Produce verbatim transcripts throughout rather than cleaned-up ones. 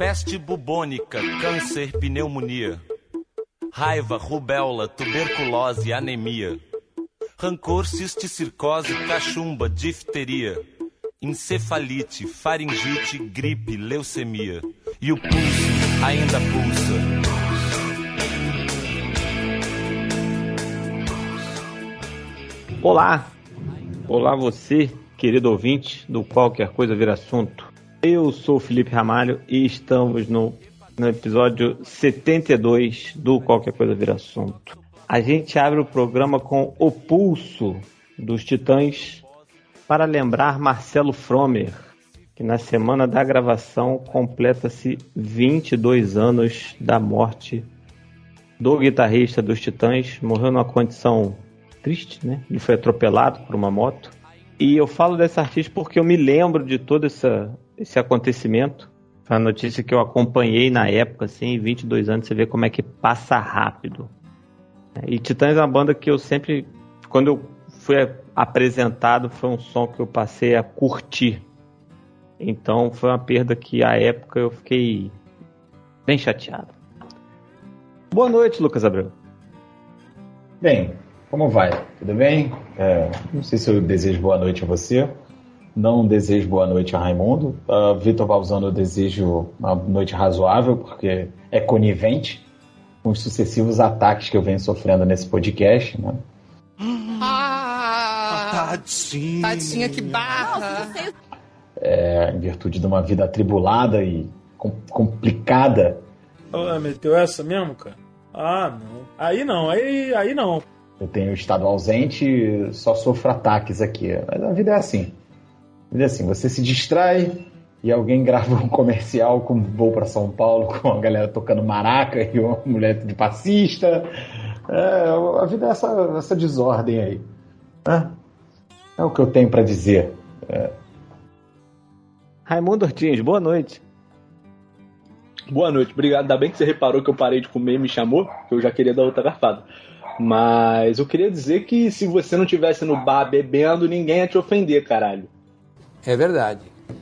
Peste bubônica, câncer, pneumonia. Raiva, rubéola, tuberculose, anemia. Rancor, cisticircose, cachumba, difteria. Encefalite, faringite, gripe, leucemia. E o pulso ainda pulsa. Olá! Olá você, querido ouvinte do Qualquer Coisa Vira Assunto. Eu sou o Felipe Ramalho e estamos no, no episódio setenta e dois do Qualquer Coisa Vira Assunto. A gente abre o programa com O Pulso dos Titãs para lembrar Marcelo Fromer, que na semana da gravação completa-se vinte e dois anos da morte do guitarrista dos Titãs. Morreu numa condição triste, né? Ele foi atropelado por uma moto. E eu falo desse artista porque eu me lembro de todo essa, esse acontecimento. Foi uma notícia que eu acompanhei na época, assim, vinte e dois anos, você vê como é que passa rápido. E Titãs é uma banda que eu sempre, quando eu fui apresentado, foi um som que eu passei a curtir. Então foi uma perda que, à época, eu fiquei bem chateado. Boa noite, Lucas Abreu. Bem, como vai? Tudo bem? É, não sei se eu desejo boa noite a você. Não desejo boa noite a Raimundo. Uh, Vitor Balzano, eu desejo uma noite razoável, porque é conivente com os sucessivos ataques que eu venho sofrendo nesse podcast, né? Ah, tadinha. Tadinha, que barra. É, em virtude de uma vida atribulada e com, complicada. Ah, meteu essa mesmo, cara? Ah, não. Aí não, aí, aí não. Eu tenho estado ausente e só sofro ataques aqui. Mas a vida é assim. A vida é assim, você se distrai e alguém grava um comercial com voo para São Paulo com a galera tocando maraca e uma mulher de passista. É, a vida é essa, essa desordem aí. É, é o que eu tenho para dizer. É. Raimundo Ortins, boa noite. Boa noite, obrigado. Ainda bem que você reparou que eu parei de comer e me chamou, que eu já queria dar outra garfada. Mas eu queria dizer que se você não estivesse no bar bebendo, ninguém ia te ofender, caralho. É verdade.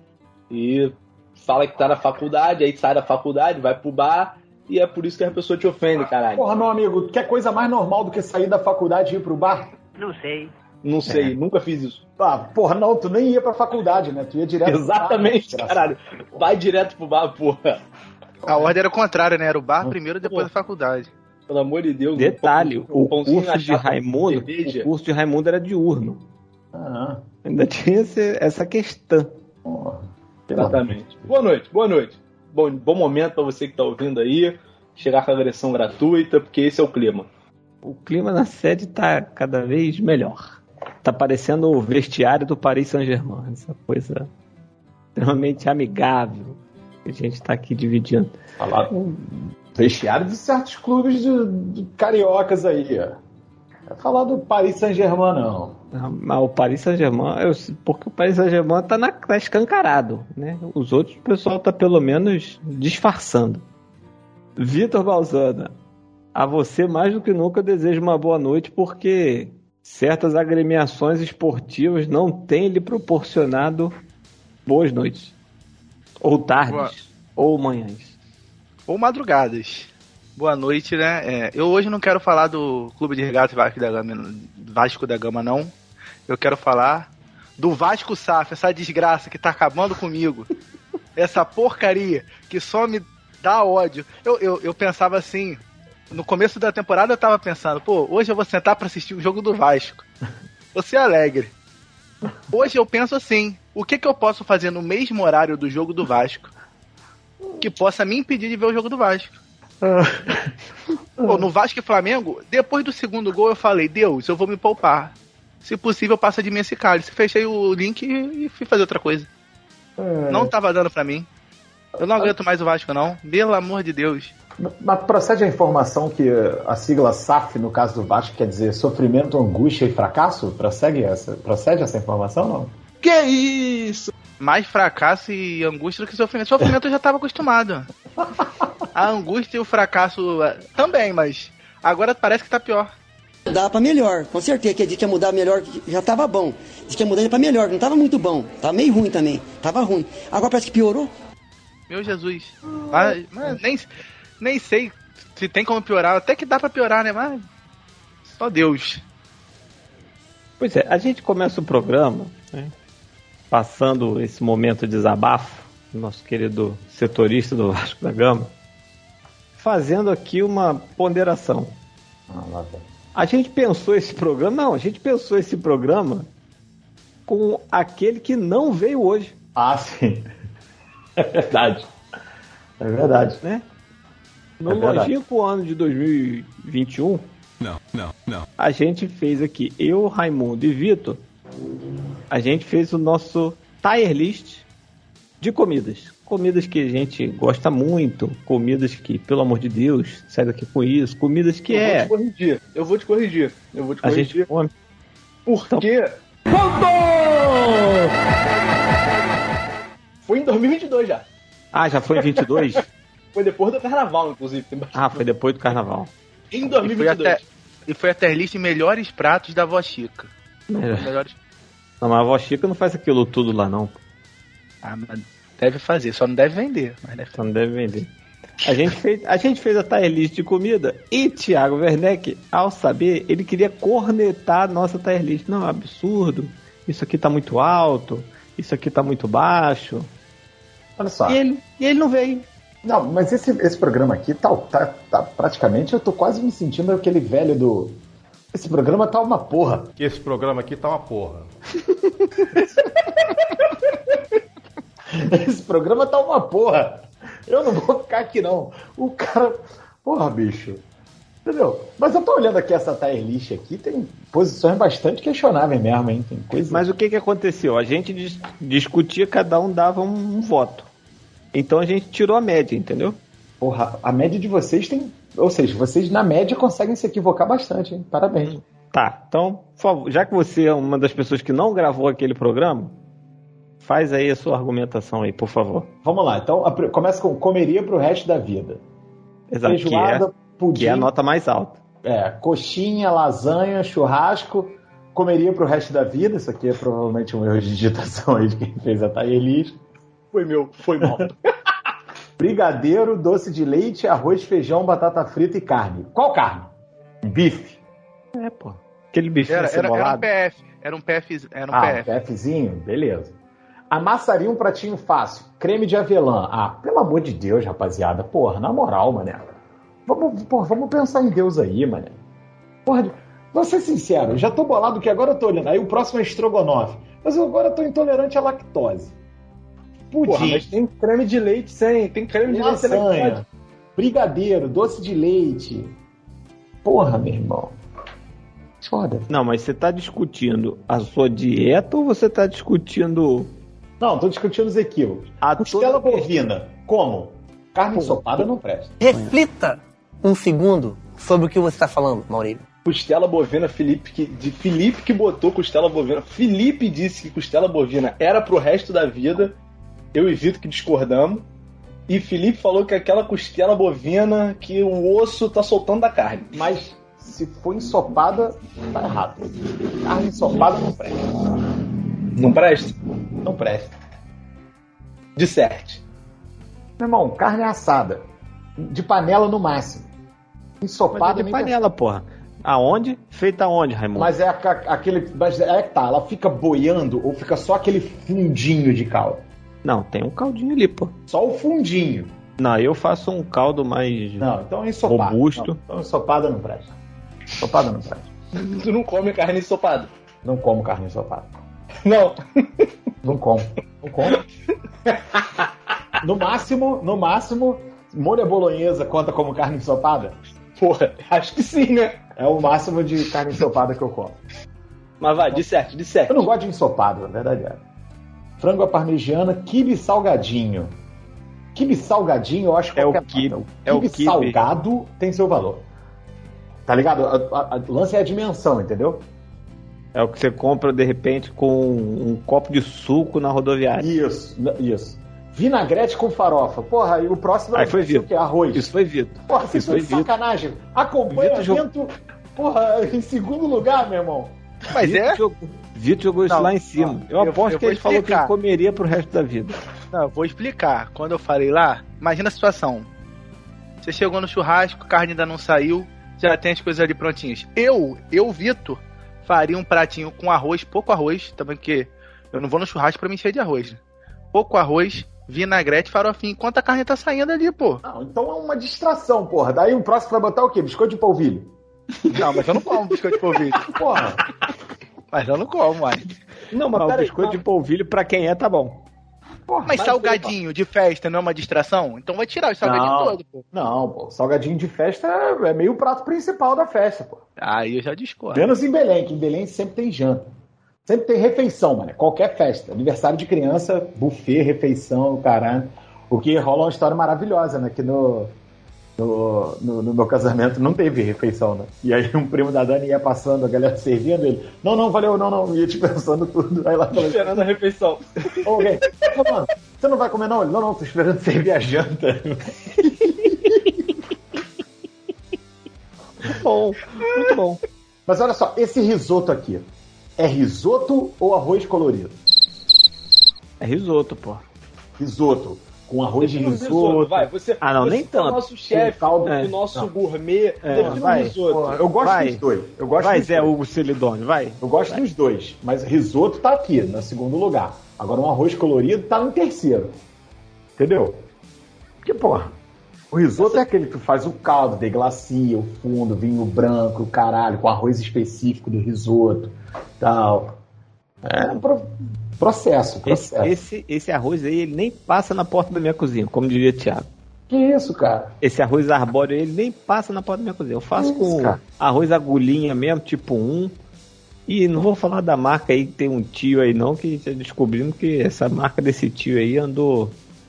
E fala que tá na faculdade, aí sai da faculdade, vai pro bar, e é por isso que a pessoa te ofende, caralho. Porra, meu amigo, quer coisa mais normal do que sair da faculdade e ir pro bar? Não sei. Não sei, é. Nunca fiz isso. Ah, porra, não, tu nem ia pra faculdade, né? Tu ia direto Exatamente, pro bar. Caralho. Vai direto pro bar, porra. A ordem era o contrário, né? Era o bar primeiro e depois a faculdade. Pelo amor de Deus. Detalhe, um o, curso de Raimundo, o curso de Raimundo era diurno. Ah. Ainda tinha esse, essa questão. Oh. Exatamente. Boa noite, boa noite. Bom, bom momento pra você que tá ouvindo aí. Chegar com a agressão gratuita, porque esse é o clima. O clima na sede tá cada vez melhor. Tá parecendo o vestiário do Paris Saint-Germain. Essa coisa extremamente amigável que a gente tá aqui dividindo. Falar com vestiário de certos clubes de, de cariocas aí, ó. Não é falar do Paris Saint-Germain, não. não. Mas o Paris Saint-Germain, eu, porque o Paris Saint-Germain tá, na, tá escancarado, né? Os outros, o pessoal tá pelo menos disfarçando. Vitor Balzana, a você mais do que nunca desejo uma boa noite, porque certas agremiações esportivas não têm lhe proporcionado boas noites. Ou tardes, boa. Ou manhãs. Ou madrugadas. Boa noite, né? É, eu hoje não quero falar do Clube de Regatas Vasco da Gama, Vasco da Gama, não. Eu quero falar do Vasco S A F, essa desgraça que tá acabando comigo. Essa porcaria que só me dá ódio. Eu, eu, eu pensava assim, no começo da temporada eu tava pensando, pô, hoje eu vou sentar pra assistir o jogo do Vasco. Vou ser alegre. Hoje eu penso assim, o que que eu posso fazer no mesmo horário do jogo do Vasco que possa me impedir de ver o jogo do Vasco? Pô, no Vasco e Flamengo, depois do segundo gol eu falei, Deus, eu vou me poupar. Se possível, passa de mim esse cálice. Fechei o link e fui fazer outra coisa. É... Não tava dando pra mim. Eu não aguento mais o Vasco, não. Pelo amor de Deus. Mas procede a informação que a sigla S A F, no caso do Vasco, quer dizer sofrimento, angústia e fracasso? Procede essa, procede essa informação, não? Que isso? Mais fracasso e angústia do que sofrimento. Sofrimento eu já tava acostumado. A angústia e o fracasso também, mas agora parece que tá pior. Dá pra melhor, com certeza que a gente ia mudar melhor, já tava bom. Diz que ia mudar pra melhor, não tava muito bom, tava meio ruim também, tava ruim. Agora parece que piorou. Meu Jesus. Mas, mas nem, nem sei se tem como piorar. Até que dá pra piorar, né? Mas só Deus. Pois é, a gente começa o programa, né, passando esse momento de desabafo, nosso querido setorista do Vasco da Gama, fazendo aqui uma ponderação. Ah, lá vem. A gente pensou esse programa, não, a gente pensou esse programa com aquele que não veio hoje. Ah, sim. É verdade. É verdade. Né? No É verdade. longínquo ano de dois mil e vinte e um, Não, não, não. a gente fez aqui, eu, Raimundo e Vitor, a gente fez o nosso tier list de comidas. Comidas que a gente gosta muito, comidas que, pelo amor de Deus, sai daqui com isso, comidas que eu é... vou te corrigir, eu vou te corrigir, eu vou te A corrigir. gente come. Porque foi em dois mil e vinte e dois já. Ah, já foi em vinte e dois? Foi depois do carnaval, inclusive. Tem bastante- Ah, foi depois do carnaval. Em E dois mil e foi, vinte e dois. até, e foi a tier list melhores pratos da Vó Chica. Melhor. Melhores... Não, mas a avó Chica não faz aquilo tudo lá, não. Ah, mas deve fazer, só não deve vender. Mas deve Só não deve vender. A gente fez a, gente fez a tier list de comida e Thiago Werneck, ao saber, ele queria cornetar a nossa tier list. Não, é absurdo. Isso aqui tá muito alto. Isso aqui tá muito baixo. Olha só. E ele, e ele não veio. Não, mas esse, esse programa aqui tá, tá, tá praticamente, eu tô quase me sentindo aquele velho do... Esse programa tá uma porra. Que esse programa aqui tá uma porra. Esse programa tá uma porra. Eu não vou ficar aqui, não. O cara... Porra, bicho. Entendeu? Mas eu tô olhando aqui essa tier list aqui, tem posições bastante questionáveis mesmo, hein? Tem coisa... Mas o que que aconteceu? A gente dis- discutia, cada um dava um, um voto. Então a gente tirou a média, entendeu? Porra, a média de vocês tem... Ou seja, vocês na média conseguem se equivocar bastante, hein? Parabéns. Tá, então, por favor, já que você é uma das pessoas que não gravou aquele programa, faz aí a sua argumentação aí, por favor. Vamos lá, então a, começa com comeria pro resto da vida. Exato, que é, Feijoada, pudim, que é a nota mais alta. É, coxinha, lasanha, churrasco, comeria pro resto da vida. Isso aqui é provavelmente um erro de digitação aí de quem fez a tier list. Foi meu, foi mal. Brigadeiro, doce de leite, arroz, feijão, batata frita e carne. Qual carne? Bife. É, pô. Aquele bife Era, era, era um cebolado. P F. Era um P F. Era um Ah, P F. PFzinho? Beleza. Amassaria um pratinho fácil. Creme de avelã. Ah, pelo amor de Deus, rapaziada. Porra, na moral, mané. Vamos, porra, vamos pensar em Deus aí, mané. Porra, vou ser sincero, já tô bolado que agora eu tô olhando. Aí o próximo é estrogonofe. Mas eu agora tô intolerante à lactose. Pudim. Porra, mas tem creme de leite sem. Tem creme de leite sem Lasanha, lactose. brigadeiro, doce de leite. Porra, meu irmão. Foda. Não, mas você tá discutindo a sua dieta ou você tá discutindo... Não, tô discutindo os equívocos. A Costela toda- bovina. Como? Carne ensopada não presta. Reflita um segundo sobre o que você está falando, Maurílio. Costela bovina, Felipe que, de Felipe que botou costela bovina. Felipe disse que costela bovina era pro resto da vida. Eu e Vitor que discordamos. E Felipe falou que aquela costela bovina, que o osso tá soltando da carne. Mas se for ensopada, tá errado. Carne ensopada não presta. Não presta? Não presta. Disserte. Meu irmão, carne assada. De panela no máximo. Ensopada Mas é de nem panela, porra. Aonde? Feita aonde, Raimundo? Mas é a- aquele. Mas é que tá, ela fica boiando ou fica só aquele fundinho de caldo? Não, tem um caldinho ali, pô. Só o fundinho. Não, eu faço um caldo mais Não, então é ensopada. robusto. Não, então ensopada não presta. Ensopada não presta. Tu não come carne ensopada? Não como carne ensopada. Não. Não como. Não como. No máximo, no máximo, molho à bolonhesa conta como carne ensopada? Porra, acho que sim, né? É o máximo de carne ensopada que eu como. Mas vai, disserte, disserte. Eu não gosto de ensopado, na verdade é. Frango à parmegiana, quibe salgadinho. Quibe salgadinho, eu acho que É o qualquer quibe. nota. É o Quibe quibe. salgado tem seu valor. Tá ligado? A- a- a- O lance é a dimensão, entendeu? É o que você compra, de repente, com um copo de suco na rodoviária. Isso, isso. Vinagrete com farofa. Porra, e o próximo Aí foi vai ser o Vitor. quê? Arroz. Isso foi Vitor. Porra, vocês Isso estão foi de Vitor. sacanagem. Acompanhamento, porra, em segundo lugar, meu irmão. Mas Vitor é? jogou, Vitor jogou isso Não, lá em cima. não. Eu Eu- aposto eu que vou ele falou que ele explicar. comeria pro resto da vida. Não, eu vou explicar. Quando eu falei lá, imagina a situação. Você chegou no churrasco, a carne ainda não saiu, já tem as coisas ali prontinhas. Eu, eu, Vitor, faria um pratinho com arroz, pouco arroz, também porque eu não vou no churrasco pra me encher de arroz, né? Pouco arroz, vinagrete, farofinha, enquanto a carne tá saindo ali, pô. Não, então é uma distração, porra. Daí o próximo vai botar o quê? Biscoito de polvilho? Não, mas eu não como biscoito de polvilho. Porra. Mas eu não como, uai. Não, mas, mas o biscoito não. de polvilho, pra quem é, tá bom. Porra, mas salgadinho de festa não é uma distração? Então vai tirar o salgadinho não, todo, pô. Não, pô. Salgadinho de festa é meio o prato principal da festa, pô. Aí eu já discordo. Menos em Belém, que em Belém sempre tem janta. Sempre tem refeição, mano. Qualquer festa. Aniversário de criança, buffet, refeição, caralho. O que rola uma história maravilhosa, né? Que no, no, no, no meu casamento não teve refeição, né? E aí um primo da Dani ia passando, a galera servindo ele. Não, não, valeu, não, não. Ia dispensando tudo. Aí lá falou, esperando a refeição. Ô, okay. Ô, mano, você não vai comer não? Ele, não, não, tô esperando servir a janta. Muito bom, muito bom. Mas olha só, esse risoto aqui, é risoto ou arroz colorido? É risoto, pô. Risoto. Com arroz de risoto. risoto. Vai, você, ah, não, você nem tanto. O nosso chefe, o é. nosso não. gourmet, é, define vai. um risoto. Pô, eu gosto vai. dos dois. Eu gosto vai, dos Zé dois. Hugo Celidônio, vai. Eu gosto vai. dos dois, mas risoto tá aqui, no segundo lugar. Agora um arroz colorido tá no terceiro. Entendeu? Porque, porra, o risoto é aquele que tu faz o caldo, deglacia, o fundo, vinho branco, o caralho, com arroz específico do risoto, tal. É um pro... processo, processo. Esse, esse, esse arroz aí, ele nem passa na porta da minha cozinha, como diria Thiago. Que isso, cara? Esse arroz arbóreo, ele nem passa na porta da minha cozinha. Eu faço com isso, arroz agulhinha mesmo, tipo um. E não vou falar da marca aí, que tem um tio aí não, que já descobrimos que essa marca desse tio aí andou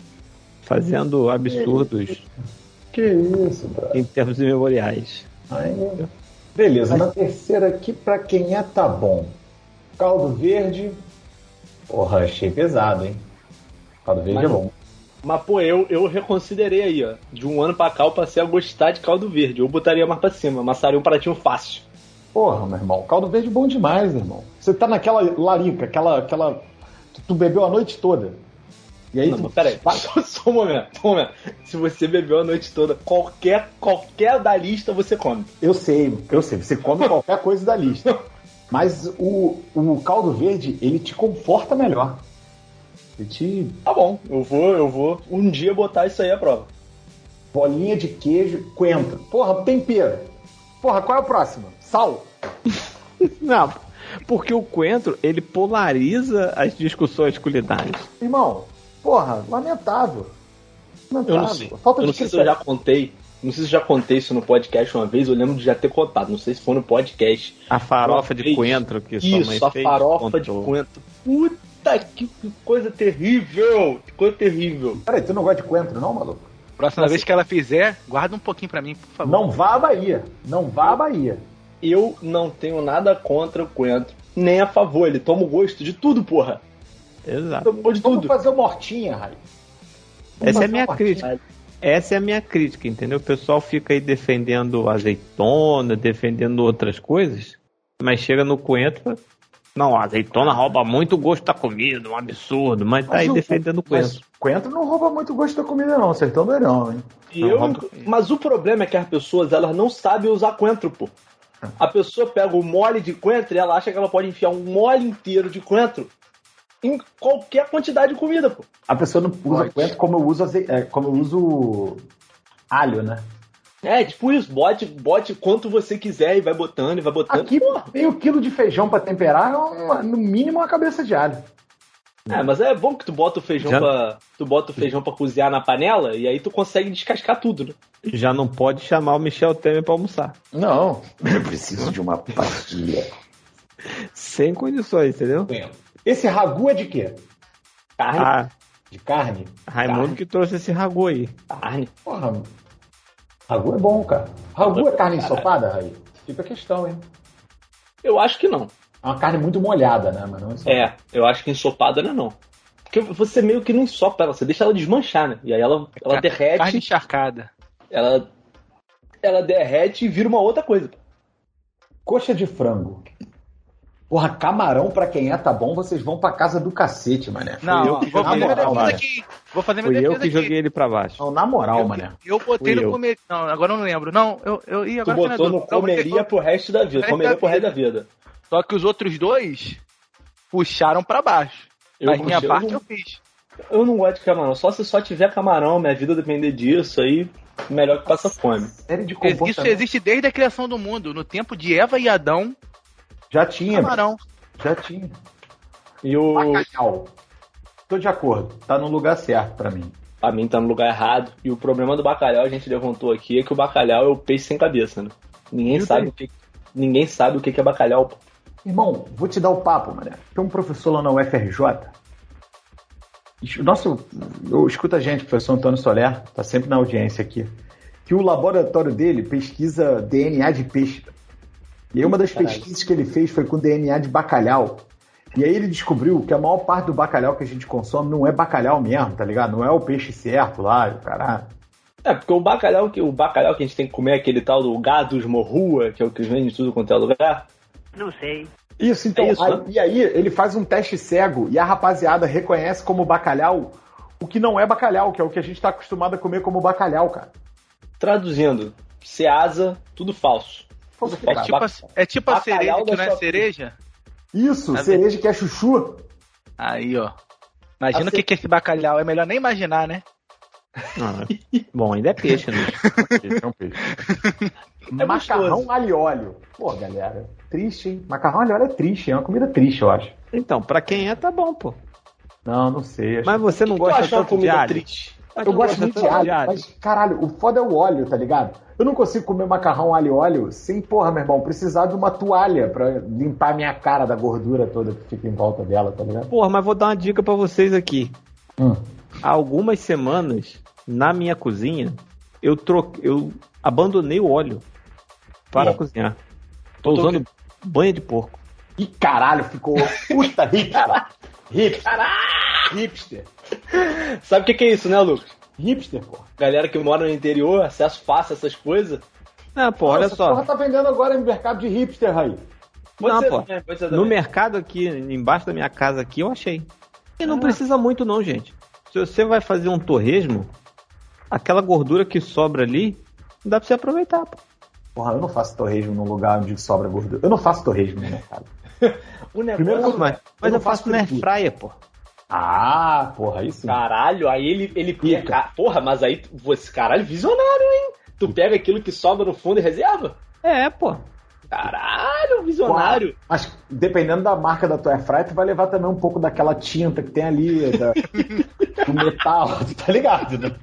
fazendo absurdos. Que isso, bro. Em termos memoriais. Ai, beleza, na terceira aqui, pra quem é, tá bom. Caldo verde. Porra, achei pesado, hein? Caldo verde mas, é bom. Mas, pô, eu, eu reconsiderei aí, ó. De um ano pra cá eu passei a gostar de caldo verde. Eu botaria mais pra cima, amassaria um pratinho fácil. Porra, meu irmão, caldo verde é bom demais, irmão. Você tá naquela larica, aquela. aquela... Tu bebeu a noite toda. E aí, não, tu... mas peraí, só, só um momento, só um momento. Se você bebeu a noite toda, qualquer, qualquer da lista você come. Eu sei, eu sei, você come qualquer coisa da lista. Mas o, o caldo verde, ele te conforta melhor. Ele te... Tá bom, eu vou, eu vou um dia botar isso aí à prova. Bolinha de queijo, coentro. Porra, tempero. Porra, qual é o próximo? Sal. Não, porque o coentro, ele polariza as discussões culinárias. Irmão, porra, lamentável. lamentável. Eu não sei, Falta eu não de sei se eu já contei. Não sei se eu já contei isso no podcast uma vez, eu lembro de já ter contado, não sei se foi no podcast. A farofa de coentro que sua mãe Isso, a fez, farofa contou. de coentro. Puta que coisa terrível! Que coisa terrível. Peraí, tu não gosta de coentro não, maluco? Próxima vez que ela fizer, guarda um pouquinho pra mim, por favor. Não vá à Bahia, não vá à Bahia. Eu não tenho nada contra o coentro, nem a favor, ele toma o gosto de tudo, porra. Exato. Toma o gosto de Vamos tudo. fazer uma hortinha, Rai. Essa é a minha crítica. Essa é a minha crítica, entendeu? O pessoal fica aí defendendo azeitona, defendendo outras coisas, mas chega no coentro, não, a azeitona rouba muito o gosto da comida, um absurdo, mas tá Mas aí o- defendendo o coentro. Mas coentro não rouba muito o gosto da comida não, acertão não é não, hein? E Não, eu, rouba- mas o problema é que as pessoas elas não sabem usar coentro, pô. A pessoa pega o mole de coentro e ela acha que ela pode enfiar um mole inteiro de coentro em qualquer quantidade de comida, pô. A pessoa não usa Pode. coentro como eu uso, aze... é, como eu uso alho, né? É, tipo isso, bote, bote quanto você quiser e vai botando e vai botando. Aqui, meio quilo de feijão pra temperar é uma- no mínimo uma cabeça de alho. É, mas é bom que tu bota o feijão Já- pra. Tu bota o feijão pra cozinhar na panela e aí tu consegue descascar tudo, né? Já não pode chamar o Michel Temer pra almoçar. Não, eu preciso de uma pastilha. Sem condições, entendeu? Esse ragu é de quê? Carne, Ah, De carne? Raimundo Carne. que trouxe esse ragu aí. carne. Porra, ragu é bom, cara. Ragu é carne ensopada, Raí? Fica a questão, hein? Eu acho que não. É uma carne muito molhada, né? Mas não ensopada. É, eu acho que ensopada não é não. Porque você meio que não ensopa ela, você deixa ela desmanchar, né? E aí ela, ela Ca- derrete, Carne encharcada. ela, ela derrete e vira uma outra coisa. Coxa de frango. Porra, camarão pra quem é tá bom, vocês vão pra casa do cacete, mané. Não, eu que vou fazer minha defesa aqui. Vou fazer minha Fui defesa eu que aqui. joguei ele pra baixo. Não, na moral, eu, mané. Eu botei Fui no eu. comer. Não, agora eu não lembro. Não, eu, eu ia Tu agora. botou no comeria pro resto da vida. Comeria pro resto da vida. Só que os outros dois puxaram pra baixo. Eu A minha puxei, parte eu não- eu fiz. Eu não gosto de camarão. Só se só tiver camarão, minha vida depender disso, aí melhor que passa fome. Série de Isso comportamento. existe desde a criação do mundo. No tempo de Eva e Adão, Já tinha, camarão. já tinha. E o... Bacalhau. Tô de acordo. Tá no lugar certo pra mim. Pra mim tá no lugar errado. E o problema do bacalhau, a gente levantou aqui, é que o bacalhau é o peixe sem cabeça, né? Ninguém Eu sabe o que, ninguém sabe o que é bacalhau. Pô. Irmão, vou te dar o papo, mané. Tem um professor lá na U F R J. Nosso, eu escuto a gente, professor Antônio Soler, tá sempre na audiência aqui. Que o laboratório dele pesquisa D N A de peixe. E aí uma das Caralho. pesquisas que ele fez foi com D N A de bacalhau. E aí ele descobriu que a maior parte do bacalhau que a gente consome não é bacalhau mesmo, tá ligado? Não é o peixe certo lá, o caralho. É, porque o bacalhau, que, o bacalhau que a gente tem que comer é aquele tal do gados morrua, que é o que vende de tudo quanto é lugar. Não sei. Isso, então, É isso, aí- né? e aí ele faz um teste cego e a rapaziada reconhece como bacalhau o que não é bacalhau, que é o que a gente tá acostumado a comer como bacalhau, cara. Traduzindo, ceasa, tudo falso. Tudo É falso. tipo, a, Bac- é tipo a bacalhau cereja que da não é sua- cereja? Isso, Tá cereja que é chuchu. Aí, ó. Imagina A o que, ce- que é esse bacalhau. É melhor nem imaginar, né? Ah, bom, ainda é peixe, né? É um peixe. É Macarrão gostoso. alho e óleo. Pô, galera, triste, hein? Macarrão alho e óleo é triste, é uma comida triste, eu acho. Então, pra quem é, tá bom, pô. Não, não sei. Acho... Mas você não O que tu gosta acha uma tanto de comida alho? triste? Mas Eu tu gosto gosta muito de tanto alho, mas, caralho, o foda é o óleo, tá ligado? Eu não consigo comer macarrão alho e óleo sem, porra, meu irmão, precisar de uma toalha pra limpar a minha cara da gordura toda que fica em volta dela, tá ligado? Porra, mas vou dar uma dica pra vocês aqui. Hum. Há algumas semanas, na minha cozinha, eu troquei, eu abandonei o óleo para Hum. cozinhar. Tô usando banha de porco. Ih, caralho, ficou puta hipster. Hipster. Hipster. Sabe o que, que é isso, né, Lucas? Hipster, porra. Galera que mora no interior, acesso fácil a essas coisas. Ah, pô, olha Essa só. porra tá vendendo agora no mercado de hipster aí. Pode Não, ser pô. também, pode ser No também. mercado aqui, embaixo da minha casa aqui, eu achei. E não precisa muito não, gente. Se você vai fazer um torresmo, aquela gordura que sobra ali, dá pra você aproveitar, pô. Porra, eu não faço torresmo num lugar onde sobra gordura. Eu não faço torresmo no mercado. O negócio... Primeiro, Não, mas, mas não eu faço na air fritura. fryer, pô. Ah, porra, aí sim. Caralho, aí ele, ele Pica. pega. Porra, mas aí você, caralho, visionário, hein? Tu pega aquilo que sobra no fundo e reserva? É, pô. Caralho, visionário. Mas dependendo da marca da tua airfryer, tu vai levar também um pouco daquela tinta que tem ali, da, do metal, tu tá ligado, né?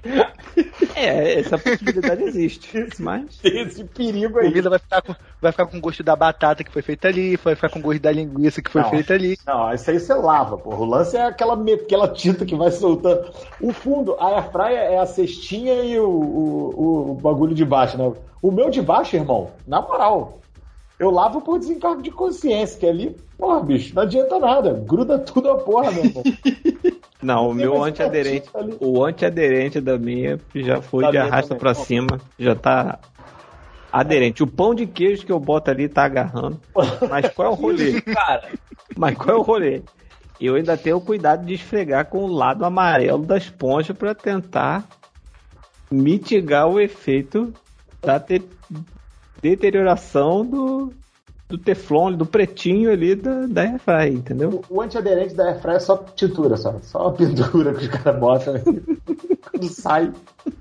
É, essa possibilidade existe. Mas. Tem esse perigo A aí. comida vai ficar, com, vai ficar com gosto da batata que foi feita ali, vai ficar com gosto da linguiça que foi Não. feita ali. Não, isso aí você lava, porra. O lance é aquela, me- aquela tinta que vai soltando. O fundo, a airfryer é a cestinha e o, o, o- o bagulho de baixo, né? O meu de baixo, irmão, na moral, eu lavo por desencargo de consciência, que ali, porra, bicho, não adianta nada. Gruda tudo a porra, meu irmão. Não, o Tem meu mais antiaderente, uma tinta ali. o antiaderente da minha já foi Da de minha arrasta também. pra cima, já tá aderente. O pão de queijo que eu boto ali tá agarrando. Mas qual é o rolê? Cara, Mas qual é o rolê? Eu ainda tenho o cuidado de esfregar com o lado amarelo da esponja pra tentar mitigar o efeito da te- deterioração do, do teflon, do pretinho ali da, da airfryer, entendeu? O antiaderente da airfryer é só tintura, só. Só uma pintura que os caras botam quando sai.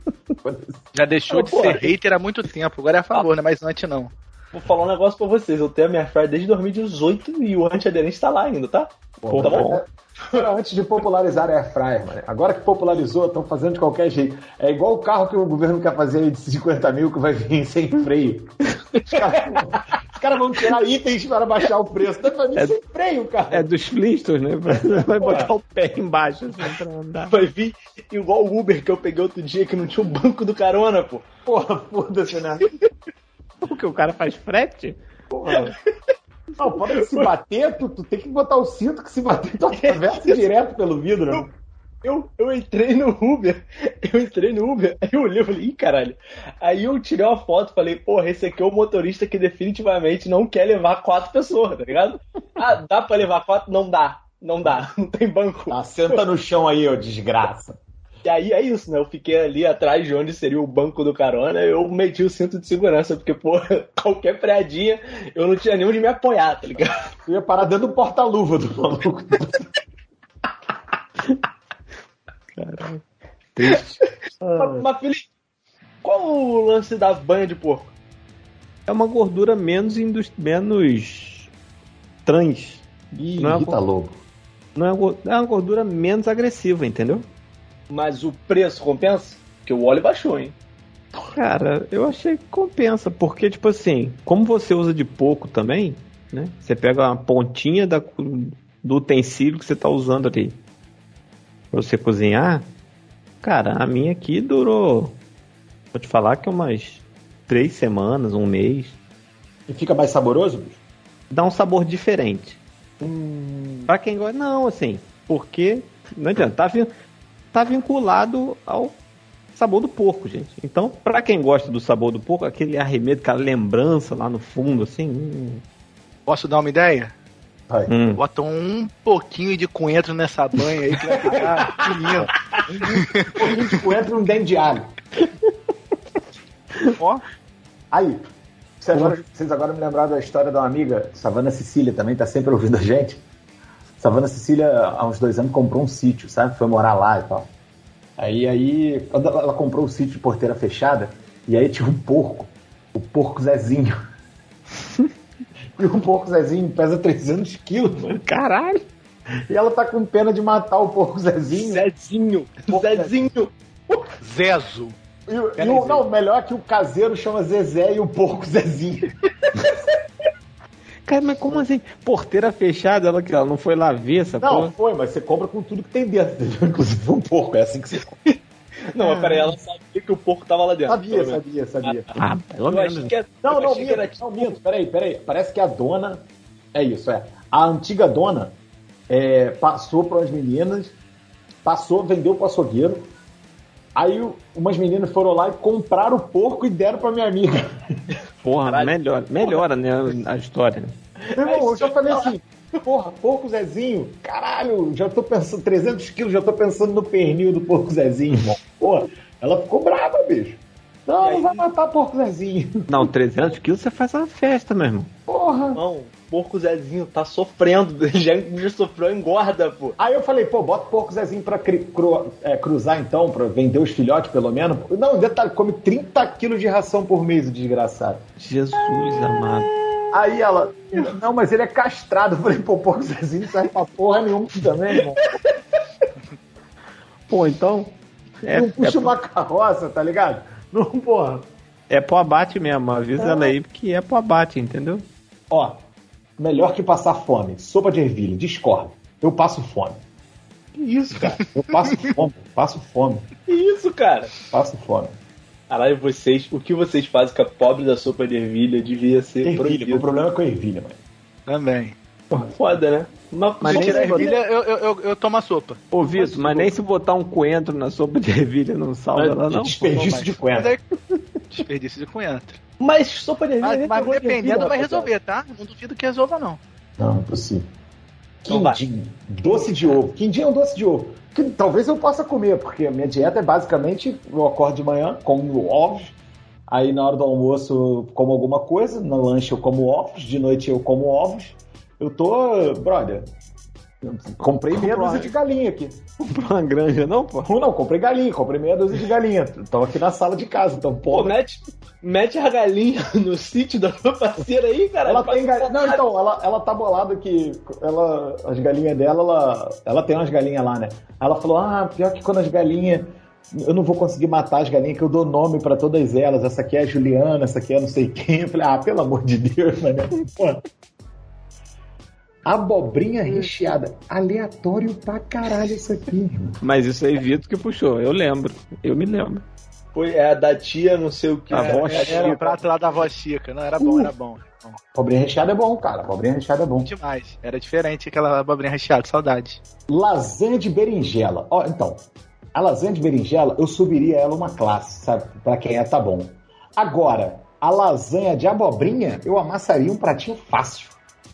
Já deixou Ah, de porra. ser hater há muito tempo, agora é a favor, né? Mas antes não. vou falar um negócio pra vocês. Eu tenho a minha airfryer desde dois mil e dezoito e o antiaderente tá lá ainda, tá? Pô, Tá bom? Era antes de popularizar a airfryer, mano. Agora que popularizou, estão fazendo de qualquer jeito. É igual o carro que o governo quer fazer aí de cinquenta mil que vai vir sem freio. Os caras os caras vão tirar itens para baixar o preço. Deve vir É- sem freio, cara. É dos Flintstones, né? Vai botar o pé embaixo assim pra andar. Vai vir igual o Uber que eu peguei outro dia que não tinha o banco do carona, pô. Porra, foda-se, né? Porque o cara faz frete? Porra. Não, pode se bater, tu, tu tem que botar o cinto que se bater, tu atravessa direto pelo vidro. Né? Eu, eu entrei no Uber, eu entrei no Uber, aí eu olhei e falei, ih, caralho. Aí eu tirei uma foto e falei, porra, esse aqui é o motorista que definitivamente não quer levar quatro pessoas, tá ligado? Ah, dá pra levar quatro? Não dá, não dá, não tem banco. Ah, senta no chão aí, ô desgraça. E aí é isso, né? Eu fiquei ali atrás de onde seria o banco do carona, eu meti o cinto de segurança, porque, pô, qualquer freadinha, eu não tinha nem onde me apoiar, tá ligado? Eu ia parar dentro do porta-luva do maluco. Caralho. Triste. Mas, mas, Felipe, qual o lance da banha de porco? É uma gordura menos, indus... menos trans. Ih, não é Rita uma... Lobo. Não é uma... é uma gordura menos agressiva, entendeu? Mas o preço compensa? Porque o óleo baixou, hein? Cara, eu achei que compensa, porque, tipo assim, como você usa de pouco também, né? Você pega uma pontinha da... do utensílio que você tá usando ali pra você cozinhar. Cara, a minha aqui durou, vou te falar que umas três semanas, um mês. E fica mais saboroso, bicho? Dá um sabor diferente. Hum... Pra quem gosta, não, assim, porque não adianta, tá, vin... tá vinculado ao sabor do porco, gente. Então, pra quem gosta do sabor do porco, aquele arremedo, aquela lembrança lá no fundo, assim. Hum... Posso dar uma ideia? Hum. Bota um pouquinho de coentro nessa banha aí que vai ficar lindo. Um pouquinho de coentro e um dente de alho. Ó. Aí, vocês agora, vocês agora me lembraram da história de uma amiga, Savana Cecília, também tá sempre ouvindo a gente. Savana Cecília, há uns dois anos, comprou um sítio, sabe? Foi morar lá e tal. Aí, aí quando ela comprou o sítio de porteira fechada, e aí tinha um porco, o porco Zezinho. E o porco Zezinho pesa trezentos quilos, mano. Caralho! E ela tá com pena de matar o porco Zezinho. Zezinho! Zezinho! Zezo! E, e o, não, melhor que o caseiro chama Zezé e o porco Zezinho. Cara, mas como assim? Porteira fechada, ela, ela não foi lá ver essa Não, porra? foi, mas você compra com tudo que tem dentro, inclusive um porco, é assim que você compra. Não, mas peraí, ela sabia que o porco tava lá dentro. Sabia, sabia, sabia. Ah, pelo menos. Que é... Não, não, minto, minto, era... não, minto, peraí, peraí. Parece que a dona, é isso, é. A antiga dona é, passou para as meninas, passou, vendeu pro açougueiro, aí umas meninas foram lá e compraram o porco e deram pra minha amiga. Porra, melhor, melhora, né, a história. Meu irmão, eu já falei assim, porra, porco Zezinho, caralho, já tô pensando, trezentos quilos, já tô pensando no pernil do porco Zezinho, irmão. Porra, ela ficou brava, bicho. Não, não vai matar porco Zezinho. Não, trezentos quilos você faz uma festa, meu irmão. Porra. Não, porco Zezinho tá sofrendo, já, já sofreu, engorda, pô. Aí eu falei, pô, bota o porco Zezinho pra cri, cru, é, cruzar então, pra vender os filhotes pelo menos. Não, detalhe, come trinta quilos de ração por mês, o desgraçado. Jesus amado. Aí ela, não, mas ele é castrado. Eu falei, pô, o porco Zezinho não serve pra porra nenhuma também, irmão. Pô, então... É, não puxa é uma carroça, tá ligado? Não, porra. É pro abate mesmo, avisa é. ela aí, porque é pro abate, entendeu? Ó, melhor que passar fome. Sopa de ervilha, discordo. Eu passo fome. Que isso, cara? Eu passo fome, passo fome. Que isso, cara? Passo fome. Caralho, vocês, o que vocês fazem com a pobre da sopa de ervilha devia ser ervilha, proibido. O problema é com a ervilha, mano. Também. Porra, foda, né? Mas, mas nem se ervilha, eu, eu, eu, eu tomo a sopa. Ô, Vitor, mas nem se botar um coentro na sopa de ervilha não salva ela, não. Desperdício de coentro. Desperdício de coentro. Mas sopa de ervilha... Mas, mas dependendo vai resolver, tá? Não duvido que resolva, não. Não, não é possível. Quindim. Doce de ovo. Quindim é um doce de ovo. Que talvez eu possa comer, porque a minha dieta é basicamente, eu acordo de manhã, como ovos, aí na hora do almoço eu como alguma coisa, no lanche eu como ovos, de noite eu como ovos. Eu tô, brother, comprei meia dúzia de galinha aqui. Comprou uma granja não, pô? Não, comprei galinha, comprei meia dúzia de galinha. Estão aqui na sala de casa, então, pô. Pô, mete, mete a galinha no sítio da tua parceira aí, cara. Ela tem galinha. Não, então, ela, ela tá bolada que ela, as galinhas dela, ela, ela tem umas galinhas lá, né? Ela falou, ah, pior que quando as galinhas... Eu não vou conseguir matar as galinhas, que eu dou nome pra todas elas. Essa aqui é a Juliana, essa aqui é não sei quem. Eu falei, ah, pelo amor de Deus, mano. Pô. Abobrinha recheada. Aleatório pra caralho isso aqui. Mas isso aí, Vitor que puxou. Eu lembro. Eu me lembro. Foi é, a da tia, não sei o que. A é, avó é, Chica. Era o prato lá da avó Chica. Não, era bom, Uh. era bom. Abobrinha recheada é bom, cara. Abobrinha recheada é bom. Demais. Era diferente aquela abobrinha recheada, saudade. Lasanha de berinjela. Ó, então, a lasanha de berinjela, eu subiria ela uma classe, sabe? Pra quem é, tá bom. Agora, a lasanha de abobrinha, eu amassaria um pratinho fácil.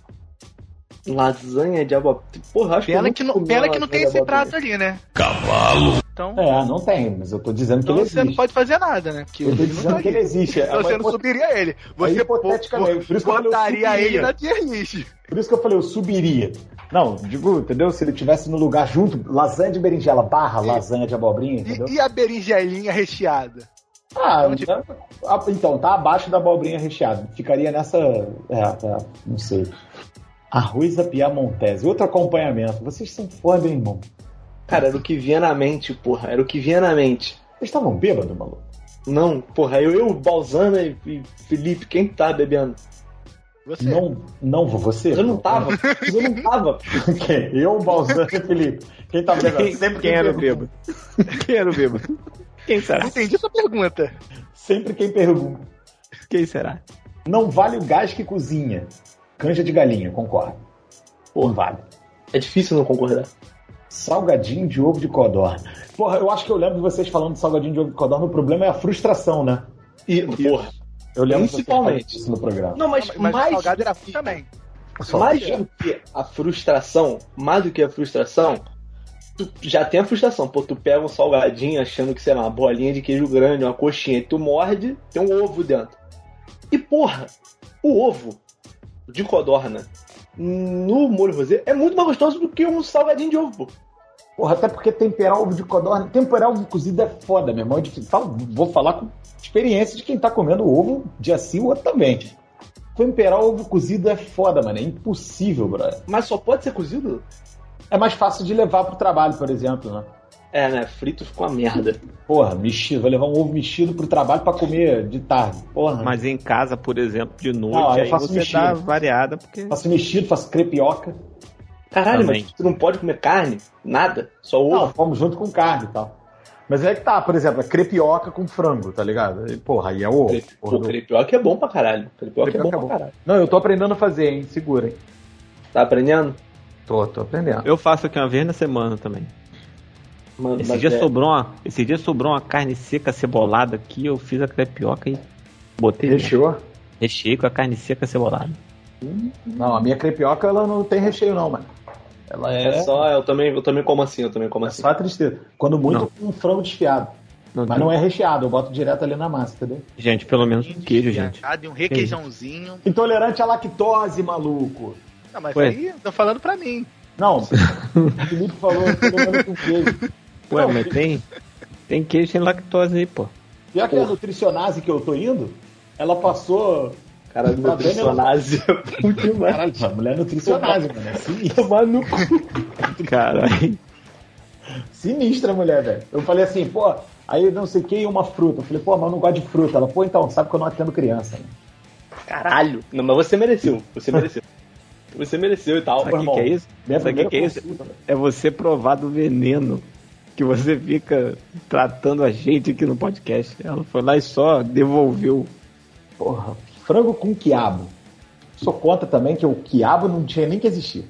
Lasanha de abobrinha. Porra, acho Pena que, que não, pena que não tem esse prato ali, né? Cavalo. Então, É, não tem, mas eu tô dizendo que então ele você existe. não pode fazer nada, né? Porque Eu tô ele não dizendo tá que ele aí. existe. É Então uma você não hipó- subiria ele. É Você hipoteticamente. Por isso que eu falei, eu botaria subiria. ele na tier list. Por isso que eu falei, eu subiria. Não, digo, entendeu? Se ele tivesse no lugar junto, lasanha de berinjela barra lasanha de abobrinha, entendeu? E, e a berinjelinha recheada? Ah, Então, tipo- ah, então, tá abaixo da abobrinha recheada. Ficaria nessa. É, é, não sei. Arroz à piamontese. Outro acompanhamento. Vocês são foda, hein, irmão? Cara, era o que vinha na mente, porra. Era o que vinha na mente. Vocês estavam bêbados, maluco? Não, porra, eu, eu Balzana e, e Felipe, quem tá bebendo? Você. Não, não, você? Eu não tava. Eu não tava. Quem? Eu, Balzano e Felipe. Quem tá bêbado? Quem, Sempre quem era o pergunta. bêbado? Quem era o bêbado? Quem será? Não entendi sua pergunta. Sempre quem pergunta. Quem será? Não vale o gás que cozinha. Canja de galinha, concordo. Pô, vale. É difícil não concordar. Salgadinho de ovo de codorna. Porra, eu acho que eu lembro de vocês falando de salgadinho de ovo de codorna. O problema é a frustração, né? E, porra. Eu lembro Principalmente. disso no programa. Não, mas, Mas o mais, salgado era ruim também. mais do que a frustração, mais do que a frustração, tu já tem a frustração. Pô, tu pega um salgadinho achando que, sei lá, uma bolinha de queijo grande, uma coxinha, e tu morde, tem um ovo dentro. E, porra, o ovo de codorna no molho rosé é muito mais gostoso do que um salgadinho de ovo, pô. Porra, até porque temperar ovo de codorna... Temperar ovo cozido é foda, meu irmão. É difícil. Fala- Vou falar com experiência de quem tá comendo ovo dia sim, o outro também. Temperar ovo cozido é foda, mano. É impossível, brother. Mas só pode ser cozido? É mais fácil de levar pro trabalho, por exemplo, né? É, né? Frito ficou uma merda. Porra, mexido. Vou levar um ovo mexido pro trabalho pra comer de tarde. Porra. Mas em casa, por exemplo, de noite, Não, eu aí faço você mexido. dá variada, porque... Faço mexido, faço crepioca. Caralho, Também. mas tu não pode comer carne? Nada? Só ovo? Não, como junto com carne e tal. Mas é que tá, por exemplo, a crepioca com frango, tá ligado? E, porra, aí é ovo. Crepe- Porra, Pô, crepioca é bom pra caralho. Crepioca, crepioca é bom pra caralho. Não, eu tô aprendendo a fazer, hein? Segura, hein? Tá aprendendo? Tô, tô aprendendo. Eu faço aqui uma vez na semana também. Mano, Esse mas dia, é- sobrou uma, esse dia sobrou uma carne seca cebolada aqui, eu fiz a crepioca e botei... Recheou? Recheio com a carne seca cebolada. Não, a minha crepioca, ela não tem recheio não, mano. Ela é, É só, eu também, eu também como assim, eu também como é assim. só a tristeza. Quando muito, Não. com um frango desfiado. Não, Mas não é recheado, eu boto direto ali na massa, entendeu? Gente, pelo menos um queijo, gente. E um requeijãozinho. Intolerante à lactose, maluco. Não, mas Ué. aí, tô falando pra mim. Não, o Felipe falou intolerante com queijo. Ué, Não, mas tem, tem queijo sem lactose aí, pô. pior que a nutricionase que eu tô indo, ela passou... Cara, Tá vendo? nutricionase é muito demais. Caralho, a mulher é nutricionase, mano. É sinistra. Tomar no cu. Caralho. Sinistra a mulher, velho. Eu falei assim, pô, aí não sei o que, uma fruta. Eu falei, pô, mas eu não gosto de fruta. Ela, pô, então, sabe que eu não atendo criança, né? Caralho. Não, mas você mereceu. Você mereceu. Você mereceu e tal. Sabe o que, irmão, que é isso? minha Sabe o que, primeira que é isso? consulta, velho. É você provar do veneno que você fica tratando a gente aqui no podcast. Ela foi lá e só devolveu. Porra, frango com quiabo. Sou contra também que o quiabo não tinha nem que existir.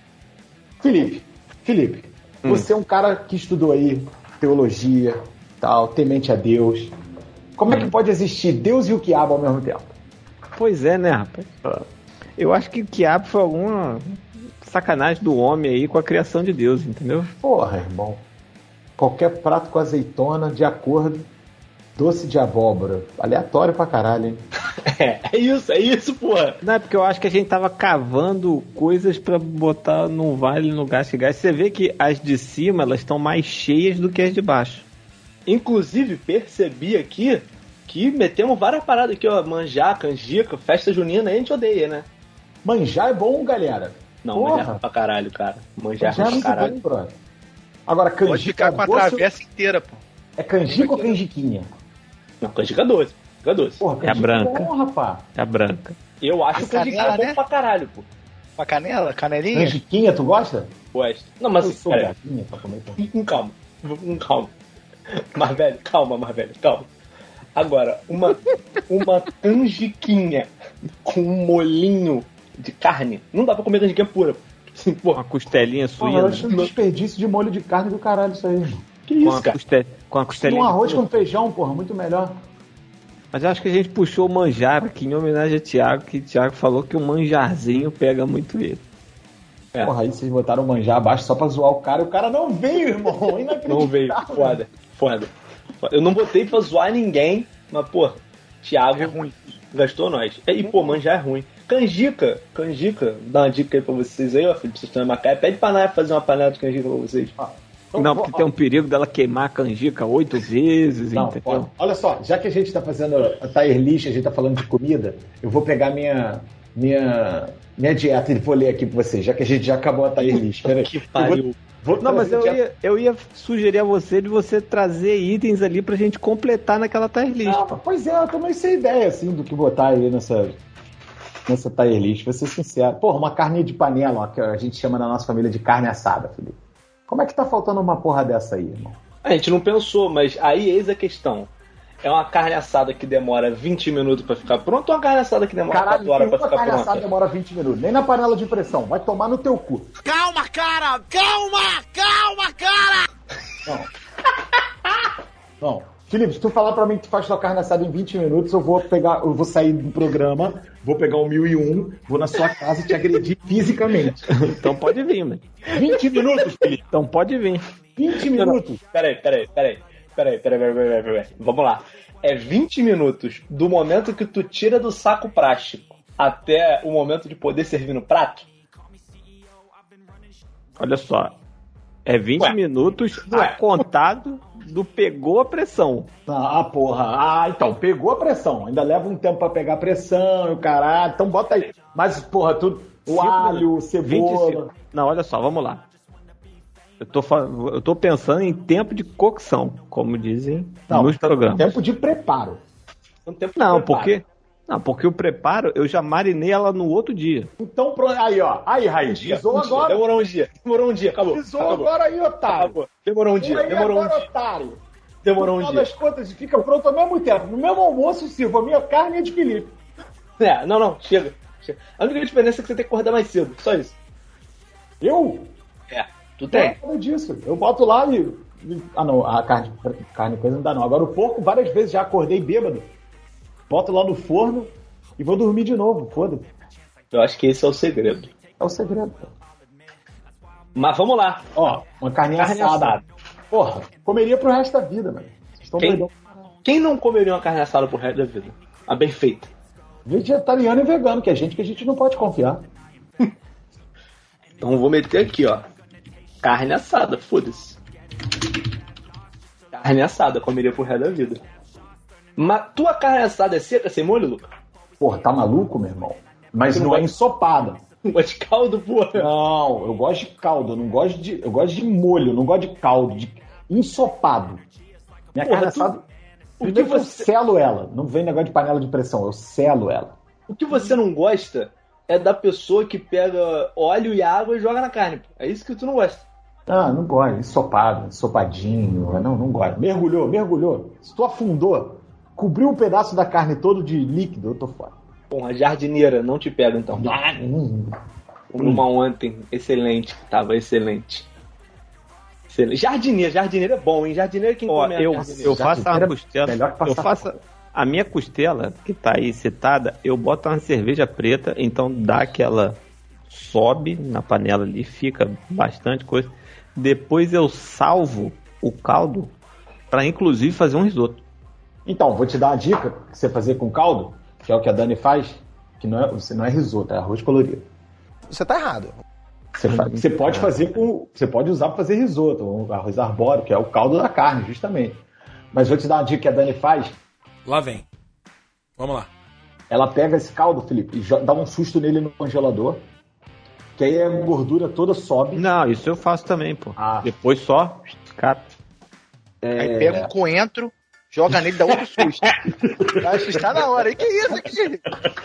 Felipe, Felipe, Hum. você é um cara que estudou aí teologia, tal, temente a Deus. Como é que pode existir Deus e o quiabo ao mesmo tempo? Pois é, né, rapaz? Eu acho que o quiabo foi alguma sacanagem do homem aí com a criação de Deus, entendeu? Porra, irmão. Qualquer prato com azeitona, de acordo. Doce de abóbora. Aleatório pra caralho, hein? É, é isso, é isso, porra. Não, é porque eu acho que a gente tava cavando coisas pra botar no vale, no gás e gás. Você vê que as de cima, elas estão mais cheias do que as de baixo. Inclusive, percebi aqui que metemos várias paradas aqui, ó. Manjá, canjica, festa junina, aí a gente odeia, né? Manjar é bom, galera. Não, Porra. manjá é ruim pra caralho, cara. Manjá é Manjar é ruim pra muito caralho. bom, brother. Agora, canjica Pode ficar com a doce- travessa inteira, pô. É canjica ou canjiquinha? Não, canjica doce. Canjica doce. Porra, É a canjica branca. é bom, rapaz. A branca. Eu acho A que canjica canela, é bom né? pra caralho, pô. Uma canela? Canelinha? Canjiquinha, tu gosta? Gosto. Não, mas Eu assim, sou cara, gatinha pra comer canjica. com calma. Com calma. Mas, velho, calma, mas, velho, calma. Agora, uma, uma canjiquinha com um molhinho de carne. Não dá pra comer canjiquinha pura. Assim, pô. Uma costelinha Pô, suína. eu acho um desperdício de molho de carne do caralho isso aí, irmão. Que com isso, a cara? Costel... Com a costelinha. Um arroz de... com feijão, porra, muito melhor. Mas eu acho que a gente puxou o manjar aqui em homenagem a Thiago, que o Thiago falou que o manjarzinho pega muito ele. É. Porra, aí vocês botaram o manjar abaixo só pra zoar o cara e o cara não veio, irmão. Inacreditável. Não veio, foda, foda. Eu não botei pra zoar ninguém, mas, pô, Thiago É ruim. gastou nós. E, pô, manjar é ruim. Canjica, canjica, dá uma dica aí pra vocês aí, ó, Felipe, vocês estão na Macaé, pede pra Naya fazer uma panela de canjica pra vocês. Ah, então, não, vou, porque ó, tem um perigo dela queimar a canjica oito vezes, não, entendeu? ó, olha só, já que a gente tá fazendo a tier list, a gente tá falando de comida, eu vou pegar minha, minha, minha dieta e vou ler aqui pra vocês, já que a gente já acabou a tier list. Peraí. Que pariu. Vou, vou Não, mas eu dieta... ia, eu ia sugerir a você de você trazer itens ali pra gente completar naquela tier list. Ah, pois é, eu também sei ideia, assim, do que botar aí nessa, nessa tier list, vou ser sincero. Porra, uma carne de panela, ó, que a gente chama na nossa família de carne assada, Felipe. Como é que tá faltando uma porra dessa aí, irmão? A gente não pensou, mas aí eis a questão. É uma carne assada que demora vinte minutos pra ficar pronta ou uma carne assada que demora Caralho, quatro horas pra nenhuma ficar carne pronta? assada demora vinte minutos, nem na panela de pressão, vai tomar no teu cu. Calma, cara! Calma! Calma, cara! Não. Não. Felipe, se tu falar pra mim que tu faz tua carne assada em vinte minutos, eu vou pegar, eu vou sair do programa, vou pegar o mil e um, vou na sua casa e te agredir fisicamente. Então pode vir, mano. vinte minutos, Felipe. Então pode vir. vinte minutos. Peraí, peraí, peraí. Peraí, peraí, peraí, peraí, peraí. Vamos lá. É vinte minutos do momento que tu tira do saco plástico até o momento de poder servir no prato? Olha só. É vinte Ué. minutos Ué. a contado do pegou a pressão. Ah, porra. Ah, então, pegou a pressão. Ainda leva um tempo pra pegar a pressão e o caralho. Então bota aí. Mas, porra, tu, o Cinco alho, minutos. cebola. vinte e cinco. Não, olha só, vamos lá. Eu tô, fa- eu tô pensando em tempo de cocção, como dizem Não, nos programas. tempo de preparo. Um tempo de Não, preparo. porque não, porque o preparo eu já marinei ela no outro dia. Então, pronto. Aí, ó. Aí, Raiz. Dia, Pisou um dia. agora. Demorou um dia. Demorou um dia, acabou. Pisou acabou. agora aí, otário. Acabou. Demorou um dia. Aí Demorou um agora, dia. otário. Demorou No um final dia. das contas, fica pronto ao mesmo tempo. No mesmo almoço, eu sirvo a minha carne e a de Felipe. É, não, não, chega, chega. A única diferença é que você tem que acordar mais cedo, só isso. Eu? É, tu Não, tem. nada disso. Eu boto lá e... e- Ah, não. A carne, carne coisa não dá, não. Agora o porco, várias vezes já acordei bêbado. Boto lá no forno e vou dormir de novo. Foda-se. Eu acho que esse é o segredo. É o segredo. Mas vamos lá. Ó, uma carne, Carne assada. assada. Porra, comeria pro resto da vida, mano. Vocês estão Quem, doidão. quem não comeria uma carne assada pro resto da vida? A bem feita. Vegetariano e vegano, que é gente que a gente não pode confiar. Então eu vou meter aqui, ó. Carne assada, foda-se. Carne assada, comeria pro resto da vida. Mas tua carne assada é seca sem molho, Luca? Porra, tá maluco, meu irmão? Mas Você não não é vai- ensopada. Não gosta de caldo, porra? Não, eu gosto de caldo, eu não gosto de. Eu gosto de molho, eu não gosto de caldo, de ensopado. Minha Porra, carne tu- assada. o que Primeiro que eu você- selo ela. Não vem negócio de panela de pressão, eu selo ela. O que você não gosta é da pessoa que pega óleo e água e joga na carne. pô. É isso que tu não gosta. Ah, não gosto. Ensopado, ensopadinho. Não, não gosto. Mergulhou, mergulhou. Se tu afundou, cobriu um pedaço da carne todo de líquido, eu tô fora. Porra, jardineira, não te pega então. Ah, hum. Comi uma ontem, excelente, tava excelente. Excelente. Jardineira, jardineira é bom, hein? Jardineira é quem Ó, come a eu, jardineira. eu faço a Jardineira costela. melhor que Eu passar faço a minha costela, que tá aí citada, eu boto uma cerveja preta, então dá aquela. Sobe na panela ali, fica bastante coisa. Depois eu salvo o caldo para inclusive fazer um risoto. Então, vou te dar uma dica que você fazer com caldo, que é o que a Dani faz, que não é, você não é risoto, é arroz colorido. Você tá errado. Você, faz- você pode fazer com. Você pode usar para fazer risoto, um arroz arbóreo, que é o caldo da carne, justamente. Mas vou te dar uma dica que a Dani faz. Lá vem. Vamos lá. Ela pega esse caldo, Felipe, e jo- dá um susto nele no congelador, que aí a gordura toda sobe. Não, isso eu faço também, pô. Ah. Depois só. Cara, Aí pega um coentro, joga nele, dá outro susto. Vai assustar na hora. E que isso aqui?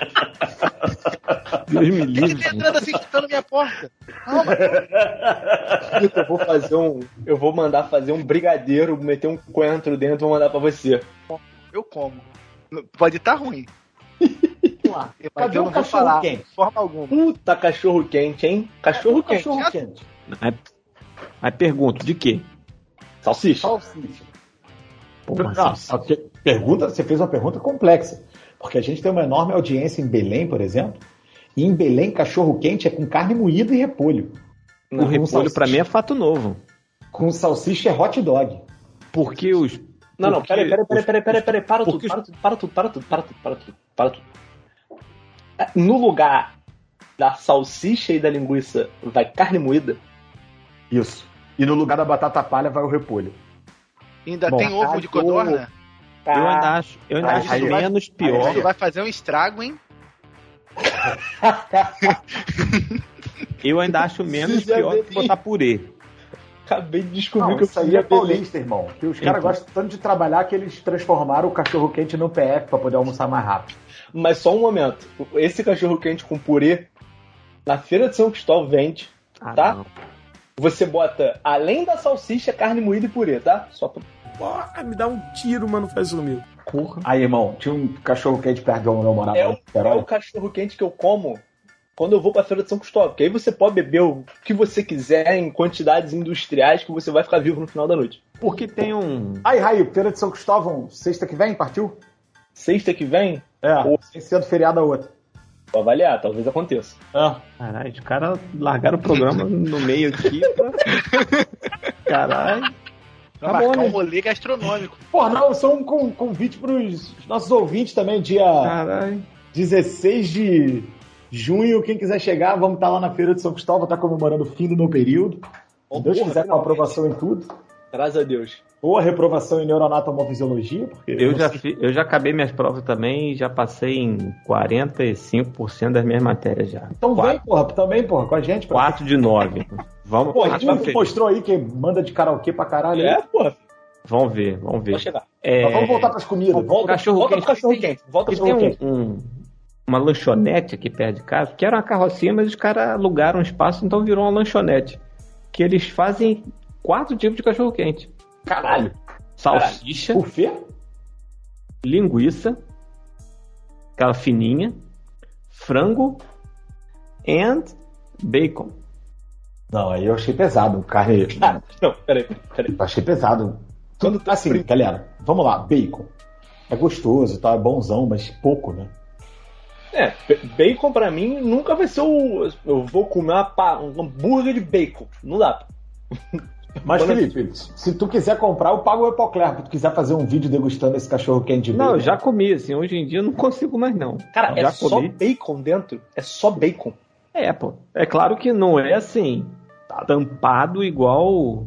Deus me Ele livre. tá entrando assim, chutando minha porta. Calma. Eu vou fazer um. Eu vou mandar fazer um brigadeiro, meter um coentro dentro e vou mandar pra você. eu como. Pode estar ruim. Lá. Mas Cadê eu o não vou cachorro falar quente? de forma alguma. Puta, cachorro quente, hein? Cachorro quente. Cachorro quente. Aí, aí pergunto, de quê? Salsicha. Salsicha. Pô, Não, mas a que- pergunta, você fez uma pergunta complexa. Porque a gente tem uma enorme audiência em Belém, por exemplo. E em Belém, cachorro quente é com carne moída e repolho. o Com repolho salsicha- pra mim é fato novo. Com salsicha é hot dog. Porque os... Não, não, porque peraí, peraí, peraí, os- peraí, peraí, peraí, para tudo, porque os- para tudo, para tudo, para tudo, para tudo, para tudo, para tudo. No lugar da salsicha e da linguiça vai carne moída? Isso. E no lugar da batata palha vai o repolho. Ainda Bom, tem ovo de codorna? Eu ainda acho, eu ainda Aí- acho aí- menos pior. Isso vai fazer um estrago, hein? Eu ainda acho menos Isso já pior vem- que botar purê. Acabei de descobrir Não, que eu isso aí fui é a Belém. paulista, irmão. Que os caras Então. gostam tanto de trabalhar que eles transformaram o cachorro quente no P F pra poder almoçar mais rápido. Mas só um momento. Esse cachorro quente com purê, na feira de São Cristóvão vende, Ah, tá? não. Você bota, além da salsicha, carne moída e purê, tá? Só pra... Porra, me dá um tiro, mano, faz isso comigo. Aí, irmão, tinha um cachorro quente perto de onde eu morava. É lá o, em Niterói. é o cachorro quente que eu como quando eu vou pra feira de São Cristóvão. Porque aí você pode beber o que você quiser em quantidades industriais que você vai ficar vivo no final da noite. Porque tem um... Aí, Raí, feira de São Cristóvão, sexta que vem, partiu? Sexta que vem, É, Pô. sem ser do feriado a outra. vou avaliar, talvez aconteça. É. Caralho, os caras largaram o programa no meio aqui. Pra... Caralho. Vai Tá bom, marcar né? um rolê gastronômico. Pô, não, só um con- convite pros nossos ouvintes também, dia Caralho. dezesseis de junho. Quem quiser chegar, vamos estar lá na Feira de São Cristóvão, tá comemorando o fim do meu período. Se Deus Porra, quiser, com finalmente. aprovação em tudo. Graças a Deus. Ou a reprovação em neuroanatomofisiologia, porque Eu não já, sei- fi- eu já acabei minhas provas também e já passei em quarenta e cinco por cento das minhas matérias já. Então vem, Quatro- porra, também, porra, com a gente. pra- quatro de nove. Vamos, Pô, ah, tu tá que feio. mostrou aí que manda de karaokê pra caralho. É, aí. porra, Vamos ver, vamos ver. pode chegar. É, Mas vamos voltar pras comidas. Volta, Vamos- cachorro volta quente. pro cachorro quente. Volta E pro tem cachorro quente. um, um- uma lanchonete aqui perto de casa, que era uma carrocinha, mas os caras alugaram um espaço, então virou uma lanchonete. Que eles fazem quatro tipos de cachorro quente: Caralho. salsicha, Buffet? linguiça, aquela fininha, frango and bacon. Não, aí eu achei pesado. Carne. Ah, não, peraí, peraí. Eu achei pesado. Quando tá assim, frio. galera, vamos lá. Bacon. É gostoso, tá? É bonzão, mas pouco, né? É, b- bacon pra mim nunca vai ser o. Eu vou comer uma pa- um hambúrguer de bacon. Não dá. Mas, Quando- Felipe, se tu quiser comprar, eu pago o Epocler. Se tu quiser fazer um vídeo degustando esse cachorro quente de Não, bacon. eu já comi, assim, hoje em dia eu não consigo mais não. Cara, já é só comi. bacon dentro? É só bacon. É, pô. É claro que não é assim, tampado igual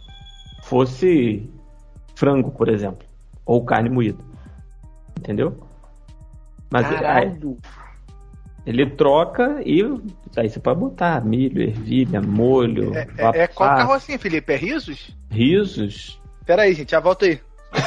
fosse frango, por exemplo. Ou carne moída. Entendeu? Mas é, Caralho. ele troca e aí você pode botar milho, ervilha, molho, É, é, é qual vatapá, carrocinha, Felipe? É risos? risos. Pera aí, gente, já volto aí.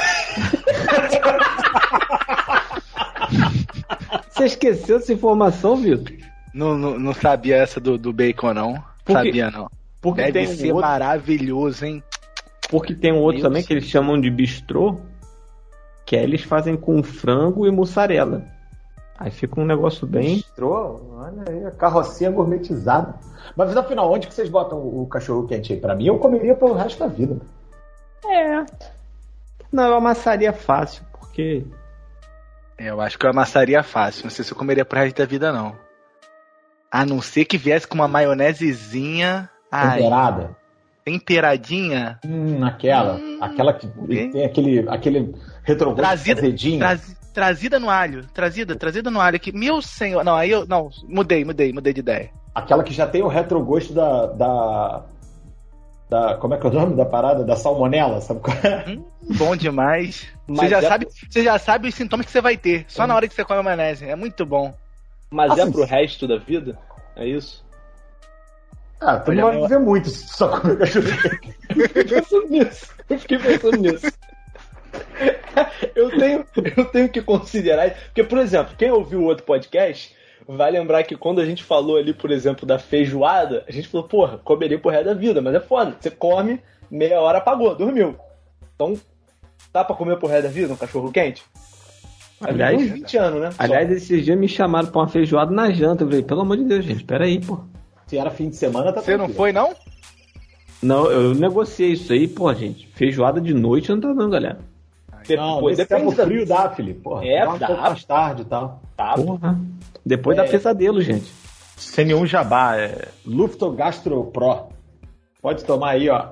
Você esqueceu essa informação, Vitor? Não, não, não sabia essa do, do bacon, não. Porque- Sabia, não. Porque Deve tem um ser outro, maravilhoso, hein? porque tem um outro Meu também que eles chamam de bistrô, que aí eles fazem com frango e mussarela. Aí fica um negócio bem... Bistrô, olha aí, a carrocinha gourmetizada. Mas afinal, onde que vocês botam o cachorro quente aí? Pra mim, eu comeria pelo resto da vida. É. Não, eu amassaria fácil, porque... É, eu acho que eu amassaria fácil. Não sei se eu comeria pro resto da vida, não. A não ser que viesse com uma maionesezinha. Ai, Temperada. temperadinha. Hum, aquela. Hum, aquela que ok. tem aquele, aquele retrogosto Trazida, azedinho. traz- trazida no alho. Trazida, trazida no alho aqui. Meu senhor. Não, aí eu. Não, mudei, mudei, mudei de ideia. Aquela que já tem o retrogosto da, da, da... Como é que é o nome da parada? Da salmonela, sabe qual é? Hum, bom demais. Mas Você já, é- sabe, você já sabe os sintomas que você vai ter. Só na hora que você come a maionese. É muito bom. Mas Assim, é pro resto da vida? É isso? Ah, tu Olha, não vai meu- viver muito se tu só comer cachorro quente. Eu fiquei pensando nisso. Eu fiquei pensando nisso. Eu tenho, eu tenho que considerar. Porque, por exemplo, quem ouviu o outro podcast vai lembrar que quando a gente falou ali, por exemplo, da feijoada, a gente falou, porra, comeria pro resto da vida, mas é foda. Você come, meia hora apagou, dormiu. Então, Dá pra comer pro resto da vida um cachorro quente? Aliás, uns vinte anos, né? Aliás, esses dias me chamaram pra uma feijoada na janta. Eu falei, pelo amor de Deus, gente, peraí, pô. Se era fim de semana, tá Você não foi, não? Não, eu negociei isso aí, pô, gente. Feijoada de noite não tá dando, galera. Não, Depois, nesse tempo depende da... frio dá, Felipe. Porra, É, dá um dá. pouco mais tarde e tal. Tá. Porra. Depois É. dá pesadelo, gente. Sem nenhum jabá, é Luftogastro Pro. Pode tomar aí, ó.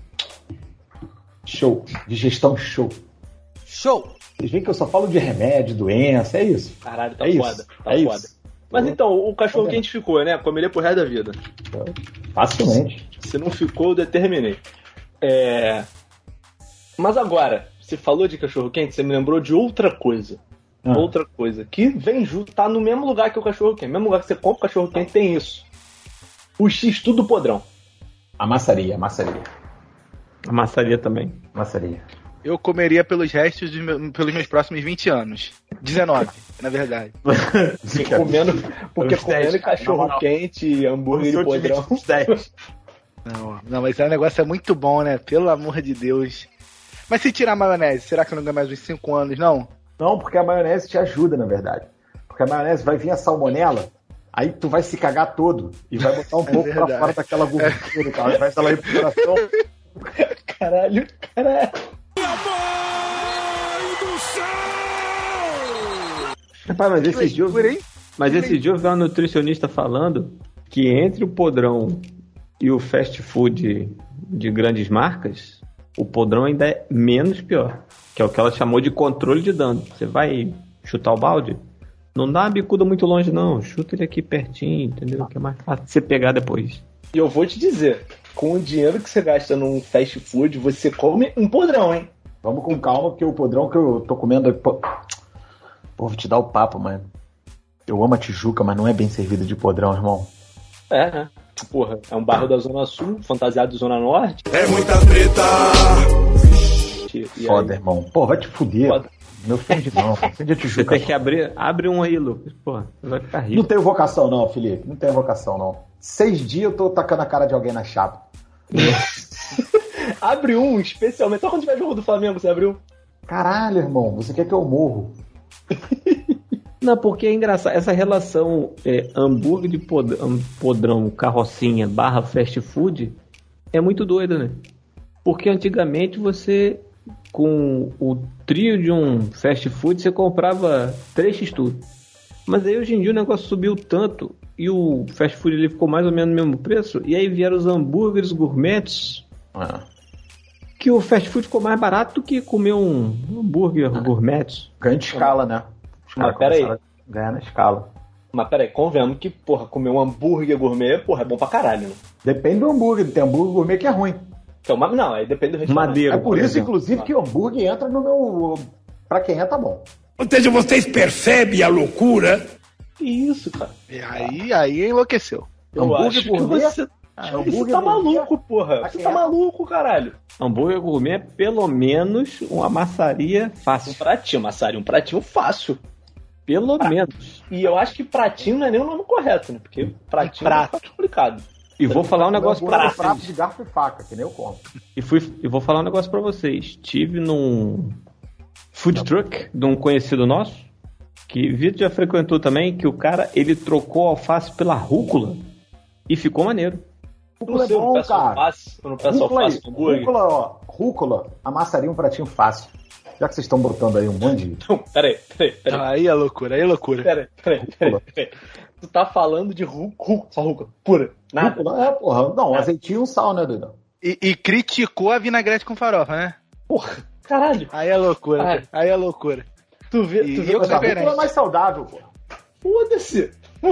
Show. Digestão show. Show! Vocês veem que eu só falo de remédio, doença, é isso. Caralho, tá É isso, foda. Tá é foda. isso. Mas então, o cachorro Tá quente ficou, né? Comeria pro resto da vida. Facilmente. Se não ficou, eu determinei. É... Mas agora, você falou de cachorro quente, você me lembrou de outra coisa. Ah. Outra coisa. Que vem junto, tá no mesmo lugar que o cachorro quente. No mesmo lugar que você compra o cachorro quente, tem isso. O X tudo podrão. Amassaria, amassaria. Amassaria também. Amassaria. Eu comeria pelos restos dos meus, pelos meus próximos vinte anos. dezenove, na verdade. comendo, porque Os comendo dez, cachorro na moral. quente, hambúrguer de podrão. Não, não, mas esse negócio é muito bom, né? Pelo amor de Deus. Mas se tirar a maionese, será que eu não ganho mais uns cinco anos, não? Não, porque a maionese te ajuda, na verdade. Porque a maionese vai vir a salmonela, aí tu vai se cagar todo e vai botar um É pouco pra verdade. fora daquela gordura, cara. Vai estar lá em coração. Caralho, caralho. Rapaz, mas esse dia eu loucura, hein? Mas esse dia eu vi uma nutricionista falando que entre o podrão e o fast food de grandes marcas, o podrão ainda é menos pior. Que é o que ela chamou de controle de dano. Você vai chutar o balde, não dá uma bicuda muito longe não. Chuta ele aqui pertinho, entendeu? Que é mais fácil de você pegar depois. E eu vou te dizer, com o dinheiro que você gasta num fast food, você come um podrão, hein? Vamos com calma, porque o podrão que eu tô comendo... Pô, Pô, vou te dar o papo, mano. Eu amo a Tijuca, mas não é bem servida de podrão, irmão. É, né? Porra, é um bairro da Zona Sul, fantasiado da Zona Norte. É muita treta! E Foda, aí, irmão. Pô, vai te fuder. Foda. Meu ofende não. Ofende a Você Tijuca. tem que abrir, abre um aí, Lucas. Porra, você vai ficar Não rico. tenho vocação não, Felipe. Não tenho vocação não. Seis dias eu tô tacando a cara de alguém na chapa. abre um, especialmente. Só quando tiver jogo do Flamengo, você abriu. Caralho, irmão. Você quer que eu morro? Não, porque é engraçado. Essa relação é, hambúrguer de podrão, podrão, carrocinha, barra fast food é muito doida, né? Porque antigamente você, com o trio de um fast food, você comprava três x-tudo. Mas aí hoje em dia o negócio subiu tanto e o fast food ele ficou mais ou menos no mesmo preço. E aí vieram os hambúrgueres gourmets. Ah. Que o fast food ficou mais barato do que comer um hambúrguer ah. gourmet. Ganha de escala, né? Mas peraí. Ganha na escala. Mas peraí, convenhamos que, porra, comer um hambúrguer gourmet, porra, é bom pra caralho, né? Depende do hambúrguer. Tem hambúrguer gourmet que é ruim. Então, mas não, aí depende do restaurante. Madeira. É por isso, exemplo. inclusive, que o hambúrguer entra no meu... Pra quem é, tá bom. Ou seja, vocês percebem a loucura? Que isso, cara? E aí, aí enlouqueceu. Eu Hambúrguer acho que gourmet? você... Ah, Você hambúrguer tá gourmet? maluco, porra. Pra Você quem tá é? maluco, caralho. Hambúrguer gourmet é pelo menos uma massaria Um fácil. pratinho, Massari, um pratinho fácil. Pelo Pra- menos. E eu acho que pratinho não é nem o nome correto, né? Porque pratinho Prato. é complicado. E vou falar um negócio Hambúrguer pra é prato vocês. de garfo e faca, que nem eu como. E, fui, e vou falar um negócio pra vocês. Tive num food truck de um conhecido nosso, que Vitor já frequentou também, que o cara, ele trocou alface pela rúcula e ficou maneiro. Rúcula é sei, eu não bom, peço cara. alface, eu não peço Rúcula, alface aí, no hambúrguer. rúcula, ó, rúcula amassaria um pratinho fácil. Já que vocês estão botando aí um monte de... Não, peraí, peraí, peraí. Aí é loucura, aí é loucura. Peraí, peraí, peraí, peraí. Tu tá falando de rúcula, só rúcula, pura, nada. Rúcula, é, porra. Não, azeitinho e um sal, né, doidão? E, e criticou a vinagrete com farofa, né? Porra, caralho. Aí é loucura, Ai. aí é loucura. Tu vê, E tu vê eu Mas como a é diferente. rúcula é mais saudável, porra. Foda-se!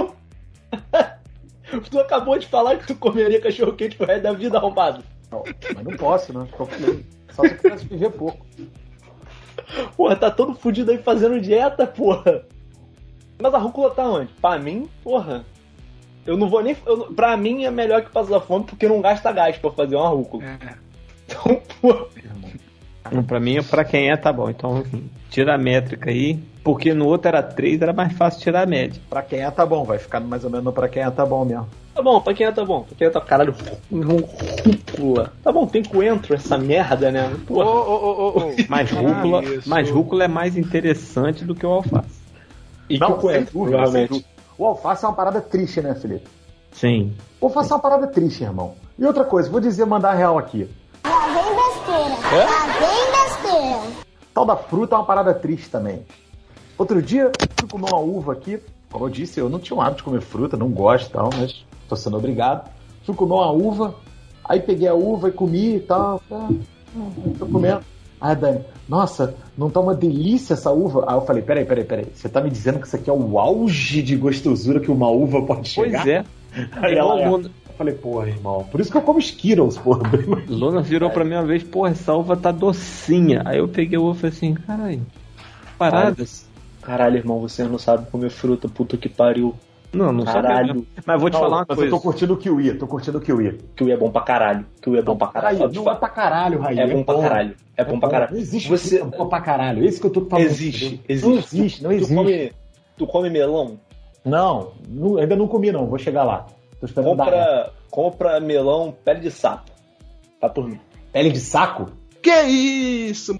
Tu acabou de falar que tu comeria cachorro quente pro resto da vida arrombado. Não, mas não posso, né? Tô falando. Só se eu quisesse viver pouco. Porra, tá todo fudido aí fazendo dieta, porra. Mas a rúcula tá onde? Pra mim, porra. Eu não vou nem. Eu, não- pra mim é melhor que passar fome porque não gasta gás pra fazer uma rúcula. É. Então, porra. Hum, Pra mim, pra quem é, tá bom. Então, enfim, tira a métrica aí. Porque no outro era três, era mais fácil tirar a média. Pra quem é, tá bom. Vai ficar mais ou menos no pra quem é, tá bom mesmo. Tá bom, paquinha tá bom. Paquinha tá caralho. Rúcula. Tá bom, tem coentro essa merda, né? Porra. Ô, ô, ô, ô, ô. Mas rúcula, Ah, isso. mas rúcula é mais interessante do que o alface. E Não, que o coentro, sem dúvida, sem provavelmente. dúvida. O alface é uma parada triste, né, Felipe? Sim. O alface é uma parada triste, irmão. E outra coisa, vou dizer, mandar real aqui. Lá vem besteira. É? Lá vem besteira. Tal da fruta é uma parada triste também. Outro dia, fui comer uma uva aqui. Como eu disse, eu não tinha o hábito de comer fruta, não gosto e tal, mas tô sendo obrigado. Fui comer uma uva, aí peguei a uva e comi e tal. Ah, tô comendo. Aí a Dani, nossa, não tá uma delícia essa uva? Aí eu falei, peraí, peraí, peraí. Você tá me dizendo que isso aqui é o auge de gostosura que uma uva pode chegar? Pois é. Aí ela, é. Eu falei, porra, irmão, por isso que eu como Skittles, porra. Luna virou pra mim uma vez, porra, essa uva tá docinha. Aí eu peguei a uva e falei assim, caralho, paradas. Caralho, irmão, você não sabe comer fruta, puta que pariu. Não, não Caralho. sabe. Mas vou te Não, falar uma mas coisa. eu tô curtindo o kiwi, tô curtindo o kiwi. Kiwi é bom pra caralho. Kiwi é bom pra caralho. Raí, não é pra caralho, Raí. É bom pra caralho. É bom pra caralho. Não existe Você... fruta boa pra caralho. Esse que eu tô falando. Existe, existe. Não existe, não existe. Tu come, tu come melão? Não, não, ainda não comi não, vou chegar lá. Tô esperando dar. Compra, compra melão pele de sapo. Tá por mim. Pele de saco? Que isso?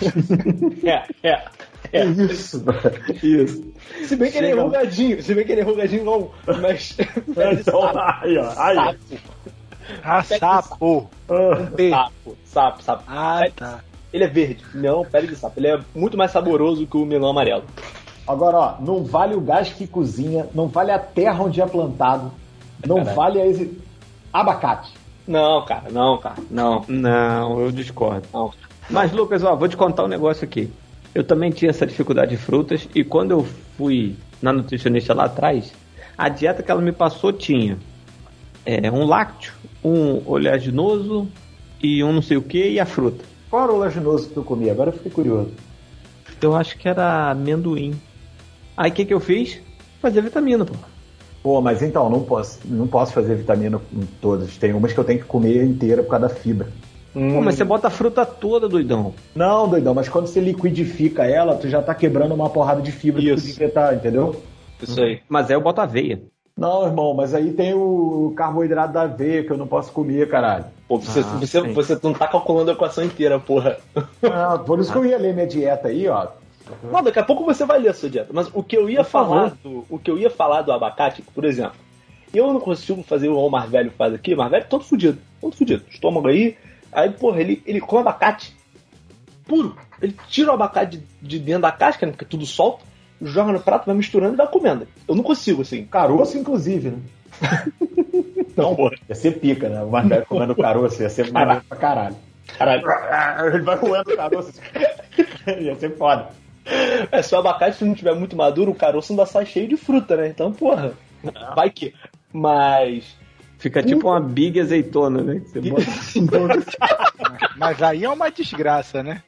É, é. É isso, mano. Isso. Se bem que ele é Chega. enrugadinho, se bem que ele é enrugadinho, não. Mas. pele de Então, sapo. aí, ó. Aí, ó. Sapo. Ah, sapo. Ah, B. Sapo, sapo, sapo. Ah, tá. Ele é verde, melão pele de sapo. Ele é muito mais saboroso que o melão amarelo. Agora, ó, não vale o gás que cozinha, não vale a terra onde é plantado, não Caralho. vale a exi... abacate. Não, cara, não, cara, não. Não, eu discordo. Não. Mas, Lucas, ó, vou te contar um negócio aqui. Eu também tinha essa dificuldade de frutas e quando eu fui na nutricionista lá atrás, a dieta que ela me passou tinha é, um lácteo, um oleaginoso e um não sei o que e a fruta. Qual era o oleaginoso que tu comia? Agora eu fiquei curioso. Eu acho que era amendoim. Aí o que que eu fiz? Fazer vitamina, pô. Pô, mas então, não posso, não posso fazer vitamina em todas. Tem umas que eu tenho que comer inteira por causa da fibra. Pô, mas você bota a fruta toda, doidão. Não, doidão, mas quando você liquidifica ela, tu já tá quebrando uma porrada de fibra que Isso. tu devia tá, entendeu? Isso aí. Mas aí eu boto aveia. Não, irmão, mas aí tem o carboidrato da aveia que eu não posso comer, caralho. Pô, você, Ah, você, sim. você não tá calculando a equação inteira, porra. Ah, por isso que eu ia ler minha dieta aí, ó. Não, daqui a pouco você vai ler a sua dieta. Mas o que eu ia Por favor. falar do, o que eu ia falar do abacate, por exemplo, eu não consigo fazer o Omar Velho faz aqui. Omar Velho todo fudido, todo fudido. Estômago aí. Aí, porra, ele, ele come abacate puro. Ele tira o abacate de, de dentro da casca, né, porque tudo solta, joga no prato, vai misturando e vai comendo. Eu não consigo, assim. Caroço, inclusive, né? Não, porra. Ia ser pica, né? O Marcelo comendo caroço, ia ser maneiro pra caralho. Caralho. Ele vai roendo o caroço. Ia ser foda. É, se o abacate não tiver muito maduro, o caroço ainda sai cheio de fruta, né? Então, porra, vai que. Mas. Fica tipo uma big azeitona, né? Que você bota... Mas aí é uma desgraça, né?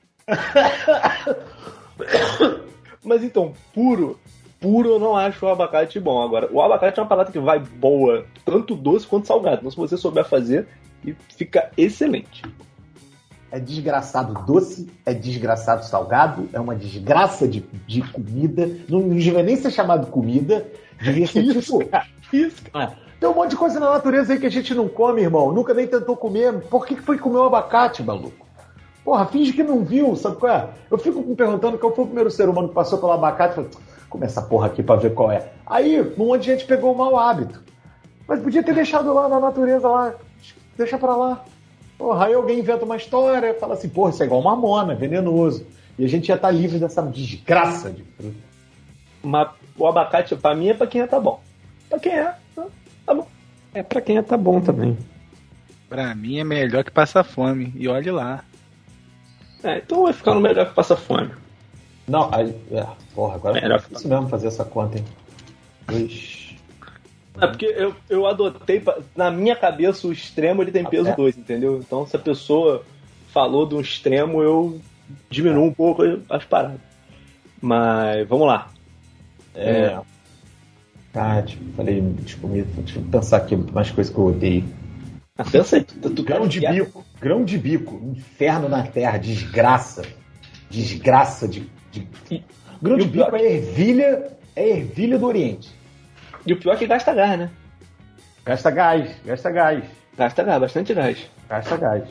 Mas então, puro. Puro eu não acho o abacate bom. Agora, o abacate é uma parada que vai boa, tanto doce quanto salgado. Então, se você souber fazer, fica excelente. É desgraçado doce, é desgraçado salgado, é uma desgraça de, de comida. Não devia nem ser chamado comida, devia ser Isso, tipo. cara. Isso, É. Tem um monte de coisa na natureza aí que a gente não come, irmão. Nunca nem tentou comer. Por que, que foi comer um abacate, maluco? Porra, finge que não viu, sabe qual é? Eu fico me perguntando qual foi o primeiro ser humano que passou pelo abacate e falou, come essa porra aqui pra ver qual é. Aí, um monte de gente pegou o mau hábito. Mas podia ter deixado lá na natureza, lá. Deixa pra lá. Porra, aí alguém inventa uma história, fala assim, porra, isso é igual mamona, é venenoso. E a gente ia estar livre dessa desgraça de fruta. Mas o abacate, pra mim, é pra quem é tá bom. Pra quem é, tá bom. É pra quem é tá bom também. Pra mim é melhor que passar fome. E olhe lá. É, então vai ficar no melhor que passa fome. Não, aí, é, porra, agora Era é difícil mesmo fazer essa conta, hein? Dois. É porque eu, eu adotei, pra- na minha cabeça, o extremo ele tem peso é. dois, entendeu? Então se a pessoa falou de um extremo, eu diminuo um pouco as paradas. Mas vamos lá. É. Ah, tipo, falei de comida, deixa eu pensar aqui mais coisas que eu odeio. Ah, pensa aí, tu, tu Grão de bico, grão de bico, inferno na terra, desgraça. Desgraça de. de... Grão e de o pior- bico é ervilha, é ervilha do Oriente. E o pior é que gasta gás, né? Gasta gás, gasta gás. Gasta gás, bastante gás. Gasta gás.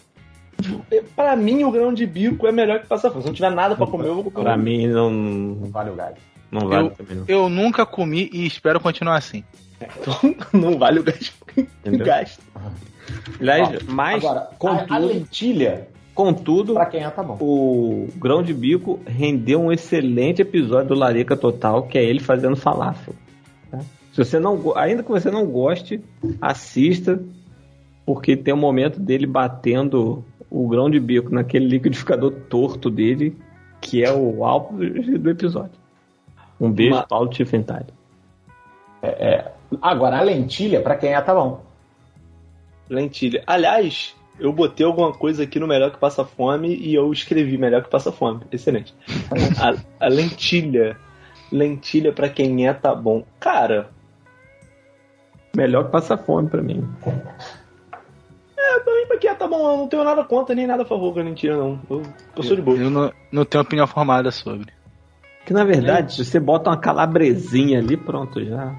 Pra mim, o grão de bico é melhor que passa fome. Se não tiver nada pra comer, eu vou comer. Pra mim, não, Não vale o gás. não vale Eu, também, não. eu nunca comi e espero continuar assim. Então, não vale o gás. Gasto. Aliás, mas, Agora, a, a contudo, lentilha, contudo pra quem é, tá bom. o grão de bico rendeu um excelente episódio do Larica Total, que é ele fazendo falafel. Tá? Se você não, go- ainda que você não goste, assista, porque tem um momento dele batendo o grão de bico naquele liquidificador torto dele, que é o alvo do episódio. Um beijo, Uma- Paulo Tiffenthaler. Agora, a lentilha, pra quem é, tá bom. Lentilha. Aliás, eu botei alguma coisa aqui no Melhor que Passa Fome e eu escrevi Melhor que Passa Fome. Excelente. A, a lentilha. Lentilha pra quem é, tá bom. Cara, Melhor que passa fome pra mim. é, pra mim pra quem é, tá bom. Eu não tenho nada contra nem nada a favor com a lentilha, não. Eu, eu sou de boa. Eu não, não tenho opinião formada sobre. Que na verdade, se você bota uma calabresinha ali, pronto, já.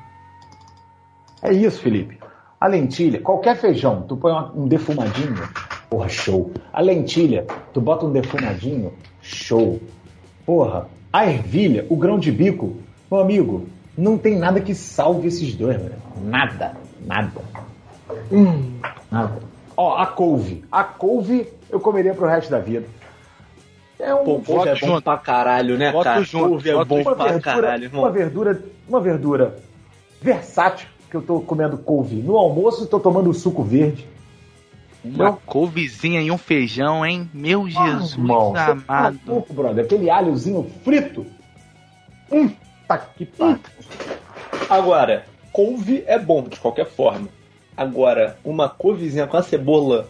É isso, Felipe. A lentilha, qualquer feijão, tu põe uma- um defumadinho, porra, show. A lentilha, tu bota um defumadinho, show. Porra, a ervilha, o grão de bico, meu amigo, não tem nada que salve esses dois, velho. Nada, nada. Hum, nada. Ó, a couve. A couve eu comeria pro resto da vida. É um Pô, couve é bom junto. pra caralho, né, Bota cara? junto, Couve é bota bom junto. pra verdura, caralho, uma irmão. verdura, uma verdura versátil, que eu tô comendo couve. No almoço, tô tomando suco verde. Uma Não. couvezinha e um feijão, hein? Meu Jesus Irmão, você tá amado. maluco, brother. Aquele alhozinho frito. Hum, tá que pariu. Agora, couve é bom de qualquer forma. Agora, uma couvezinha com a cebola.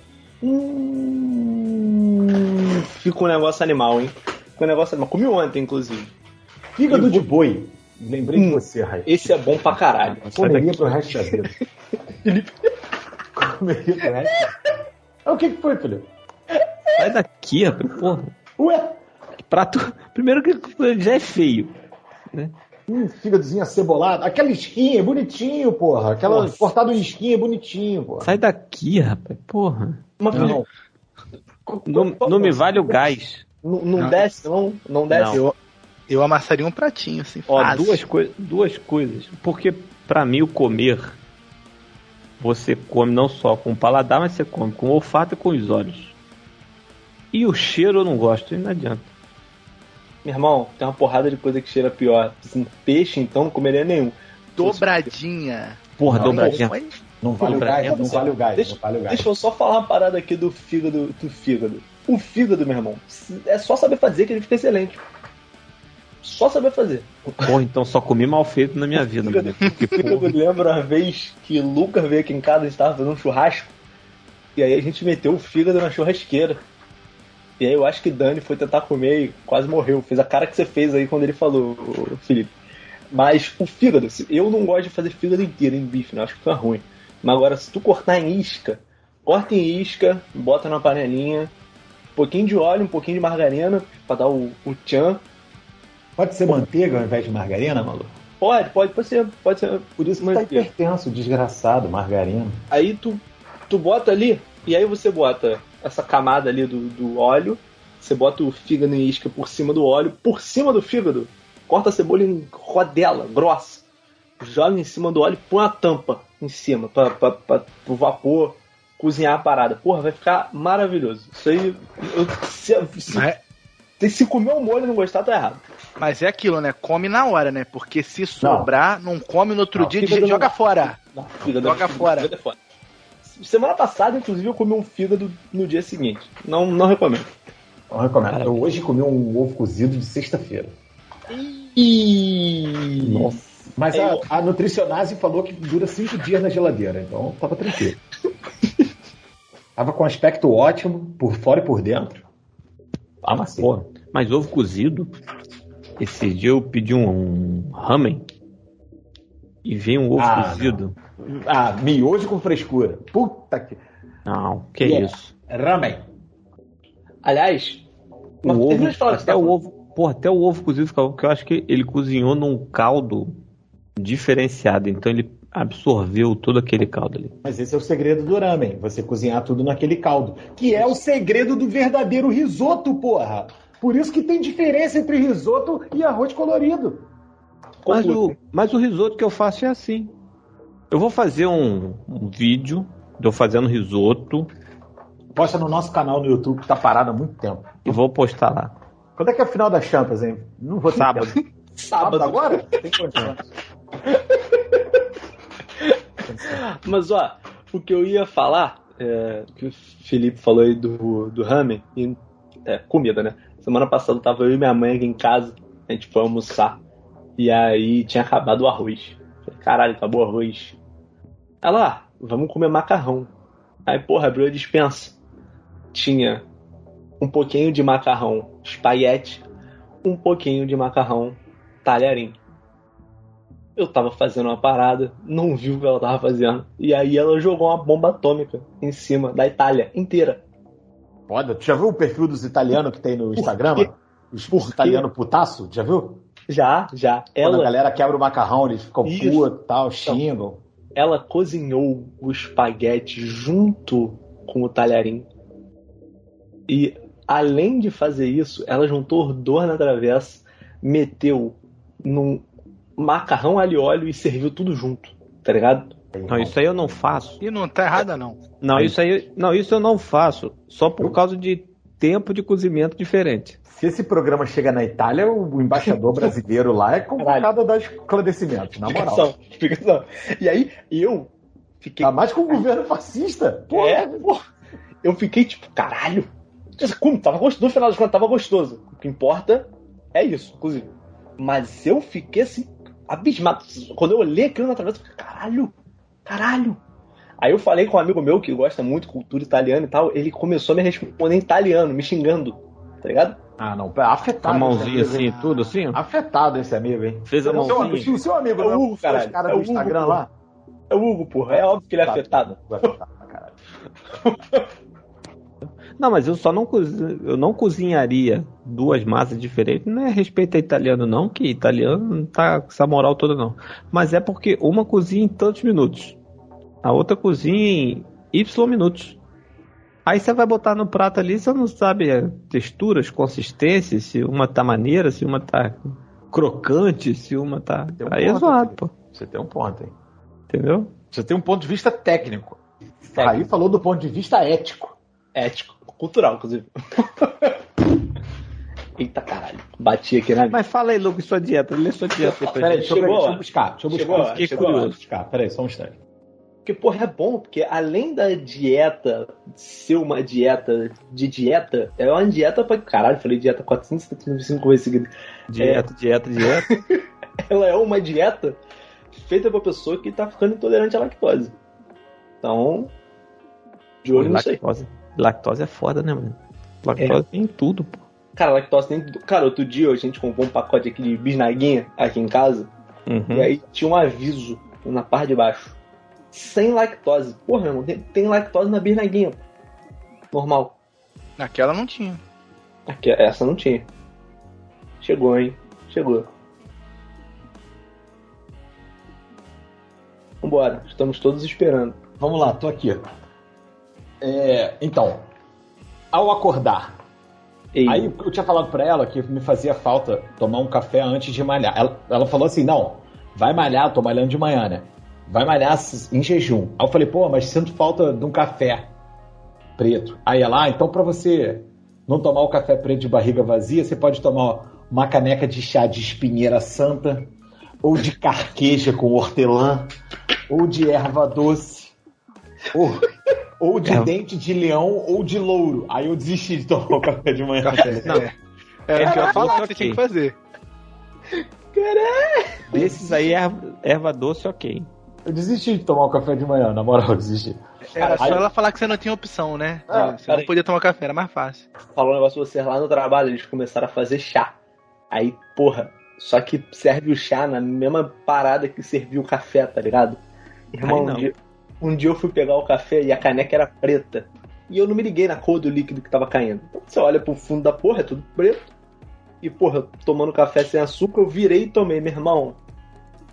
Hum, fica um negócio animal, hein? Fica um negócio animal. Comi ontem, inclusive. Fígado Eu de vou- boi. Lembrei Hum. de você, Raio. Esse é bom pra caralho. Comeria pro resto da vida. Comeria pro resto da vida. Ah, O que que foi, filho? Sai daqui, rapaz, porra. Ué? Prato. Primeiro que já é feio. Né? Hum, fígadozinho acebolado. Aquela esquinha, bonitinho, porra. Aquela Nossa. cortado em esquinha, bonitinho, porra. Sai daqui, rapaz, porra. Mas, Não. Não, não me vale o gás. Não, não Não. desce, não? Não desce? Não. Eu, eu amassaria um pratinho, assim, Ó, fácil. duas, coi duas coisas. Porque pra mim o comer, você come não só com o paladar, mas você come com o olfato e com os olhos. E o cheiro eu não gosto, e não adianta. Meu irmão, tem uma porrada de coisa que cheira pior. Assim, peixe, então, não comeria nenhum. Dobradinha. Porra, Não, dobradinha. Mas- Não vale o Pra gás, mim, não vale o gás, Deixa, não vale o gás. deixa eu só falar uma parada aqui do fígado, do fígado. O fígado, meu irmão, é só saber fazer que ele fica excelente. Só saber fazer. Porra, então só comi mal feito na minha vida. Fígado, Né? Porque, fígado, porra, lembra uma vez que o Lucas veio aqui em casa, a gente tava fazendo um churrasco, e aí a gente meteu o fígado na churrasqueira. E aí eu acho que Dani foi tentar comer e quase morreu. Fez a cara que você fez aí quando ele falou, ô, Felipe. Mas o fígado, eu não gosto de fazer fígado inteiro em bife, né? Acho que fica ruim. Mas agora, se tu cortar em isca, corta em isca, bota na panelinha, um pouquinho de óleo, um pouquinho de margarina, pra dar o, o tchan. Pode ser manteiga ao invés de margarina, maluco? Pode, pode, pode ser, pode ser. Por isso que tá manteiga. hipertenso, desgraçado, margarina. Aí tu, tu bota ali, e aí você bota essa camada ali do, do óleo, você bota o fígado em isca por cima do óleo, por cima do fígado, corta a cebola em rodela, grossa, joga em cima do óleo e põe a tampa em cima, pra, pra, pra, pro vapor cozinhar a parada. Porra, vai ficar maravilhoso. Isso aí, eu, se, se, Mas, se, se comer o molho e não gostar, tá errado. mas é aquilo, né? Come na hora, né? Porque se sobrar, não, come no outro Não, dia, fígado joga não. fora. Não, fígado, Joga fígado, fora. fígado é fora. Semana passada, inclusive, eu comi um fígado no dia seguinte. Não, não recomendo. Não recomendo. Eu hoje comi um ovo cozido de sexta-feira. E... Nossa. Mas É, a, eu- a nutricionase falou que dura cinco dias na geladeira, então tava tranquilo. Tava com aspecto ótimo, por fora e por dentro. Ah, mas porra. Mas ovo cozido, esse dia eu pedi um, um ramen e veio um ovo Ah, cozido. Ah, miojo com frescura. Puta que. Não, que Yeah. isso. Ramen. Aliás, O mas ovo, termina de falar que você até tá o falando. ovo, porra, até o ovo cozido ficava, porque eu acho que ele cozinhou num caldo diferenciado. Então ele, absorveu todo aquele caldo ali. Mas esse é o segredo do ramen, você cozinhar tudo naquele caldo, que é o segredo do verdadeiro risoto, porra. Por isso que tem diferença entre risoto e arroz colorido. Mas o, mas o risoto que eu faço é assim. Eu vou fazer um, um vídeo de eu fazendo risoto. Posta no nosso canal no YouTube, que tá parado há muito tempo. E vou postar lá. Quando é que é a final das Champions, hein? Não vou ter Sábado. tempo. Sábado agora? Tem condições. Mas, ó, o que eu ia falar, é, que o Felipe falou aí do, do ramen, e, é, comida, né? Semana passada tava eu e minha mãe aqui em casa, a gente foi almoçar, e aí tinha acabado o arroz. Falei, caralho, acabou o arroz. Ela, ah, vamos comer macarrão. Aí, porra, abriu a despensa. Tinha um pouquinho de macarrão espaguete, um pouquinho de macarrão talharim. Eu tava fazendo uma parada, não vi o que ela tava fazendo. E aí ela jogou uma bomba atômica em cima da Itália inteira. Foda, tu já viu o perfil dos italianos que tem no Instagram? Os, os italianos putaço, já viu? Já, já. Quando ela... a galera quebra o macarrão, eles ficam putos e tal, xingam. Ela cozinhou o espaguete junto com o talharim. E além de fazer isso, ela juntou dor na travessa, meteu num macarrão alho e óleo e serviu tudo junto, tá ligado? Não, isso aí eu não faço. E não tá errada, não. Não, isso aí, não, isso eu não faço. Só por causa de tempo de cozimento diferente. Se esse programa chega na Itália, o embaixador brasileiro lá é convocado a dar esclarecimentos, na moral. Explicação, explicação. E aí, eu fiquei... Tá mais com o governo fascista? Pô, é, pô. Eu fiquei tipo, caralho. Como? Tava gostoso, no final das contas, tava gostoso. O que importa é isso, inclusive. Mas eu fiquei assim, abismado. Quando eu olhei aquilo na travessa, eu fiquei, caralho, caralho. Aí eu falei com um amigo meu que gosta muito de cultura italiana e tal, ele começou a me responder em italiano, me xingando, tá ligado? Ah, não, afetado. A mãozinha assim, amigo, tudo assim? Afetado esse amigo, hein? Fez a mãozinha. Seu, seu amigo, é o Hugo, caralho. Os caras é do o Hugo, Instagram porra. lá? É o Hugo, porra. É óbvio que ele é afetado. Afetado pra caralho. Não, mas eu só não, cozinho, eu não cozinharia duas massas diferentes. Não é respeito a italiano, não, que italiano não tá com essa moral toda, não. Mas é porque uma cozinha em tantos minutos, a outra cozinha em Y minutos. Aí você vai botar no prato ali, você não sabe a texturas, consistência, se uma tá maneira, se uma tá crocante, se uma tá... Um aí é zoado, pô. Você tem um ponto, hein? Entendeu? Você tem um ponto de vista técnico. técnico. Aí falou do ponto de vista ético. Ético. Cultural, inclusive. Eita caralho. Bati aqui, né? Mas fala aí, Lucas, sua dieta. Lê sua dieta. Peraí, deixa, chegou, deixa eu buscar. Deixa eu buscar. Chegou, Fiquei chegou, curioso. Buscar. Peraí, só um instante. Porque, porra, é bom, porque além da dieta ser uma dieta de dieta, é uma dieta pra... Caralho, falei dieta quatrocentas e setenta e cinco vezes seguidas. Dieta, é... dieta, dieta. Ela é uma dieta feita pra pessoa que tá ficando intolerante à lactose. Então, de olho nisso aí. Lactose é foda, né, mano? Lactose é. Tem em tudo, pô. Cara, lactose tem... Cara, outro dia a gente comprou um pacote aqui de bisnaguinha aqui em casa. Uhum. E aí tinha um aviso na parte de baixo. Sem lactose. Porra, meu irmão, tem, tem lactose na bisnaguinha. Normal. Naquela não tinha. Aqui, essa não tinha. Chegou, hein? Chegou. Vambora, estamos todos esperando. Vamos lá, tô aqui. É, então, ao acordar, Ei. aí eu tinha falado pra ela que me fazia falta tomar um café antes de malhar. Ela, ela falou assim, não, vai malhar, tô malhando de manhã, né? Vai malhar em jejum. Aí eu falei, pô, mas sinto falta de um café preto. Aí ela, ah, então pra você não tomar o café preto de barriga vazia, você pode tomar uma caneca de chá de espinheira santa, ou de carqueja com hortelã, ou de erva doce, ou, ou de é. dente de leão, ou de louro. Aí eu desisti de tomar o café de manhã. Não, era o que eu ia falar que você tinha que fazer. Caralho! Desses aí, erva, erva doce, ok. Eu desisti de tomar o café de manhã, na moral, eu desisti. Era só aí... ela falar que você não tinha opção, né? Ah, você não aí. podia tomar café, era mais fácil. Falou um negócio pra vocês lá no trabalho, eles começaram a fazer chá. Aí, porra, só que serve o chá na mesma parada que serviu o café, tá ligado? Irmão, um dia, um dia eu fui pegar o café e a caneca era preta. E eu não me liguei na cor do líquido que tava caindo. Então, você olha pro fundo da porra, é tudo preto. E, porra, tomando café sem açúcar, eu virei e tomei, meu irmão.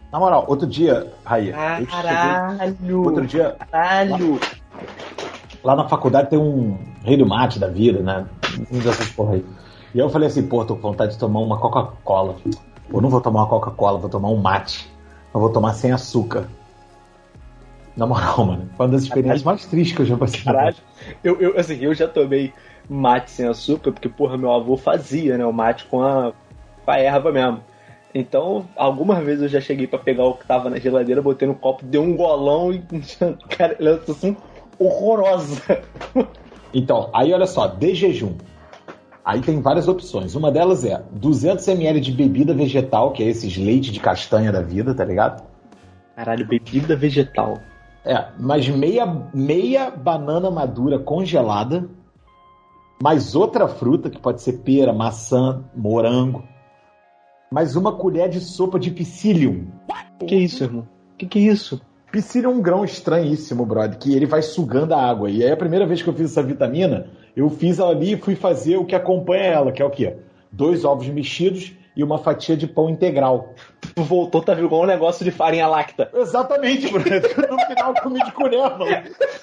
Na moral, outro dia, Raí, eu Caralho! cheguei, outro dia, Caralho! Lá, lá na faculdade tem um rei do mate da vida, né? Um dessas porra aí. E aí eu falei assim, pô, tô com vontade de tomar uma Coca-Cola. Pô, não vou tomar uma Coca-Cola, vou tomar um mate. Eu vou tomar sem açúcar. Na moral, mano, foi uma das experiências mais tristes que eu já passei. Caralho. Eu, eu, assim, eu já tomei mate sem açúcar, porque, porra, meu avô fazia, né? O mate com a, com a erva mesmo. Então, algumas vezes eu já cheguei pra pegar o que tava na geladeira, botei no copo, dei um golão e... Cara, ela é assim, horrorosa. Então, aí olha só, de jejum. Aí tem várias opções. Uma delas é duzentos mililitros de bebida vegetal, que é esses leite de castanha da vida, tá ligado? Caralho, bebida vegetal. É, mas meia, meia banana madura congelada, mais outra fruta, que pode ser pera, maçã, morango, mais uma colher de sopa de psyllium. Que isso, irmão? Que que é isso? Psyllium é um grão estranhíssimo, brother, que ele vai sugando a água. E aí a primeira vez que eu fiz essa vitamina, eu fiz ela ali e fui fazer o que acompanha ela, que é o quê? Dois ovos mexidos e uma fatia de pão integral. Tu voltou, tá igual um negócio de farinha láctea. Exatamente, brother. No final eu comi de colher, mano.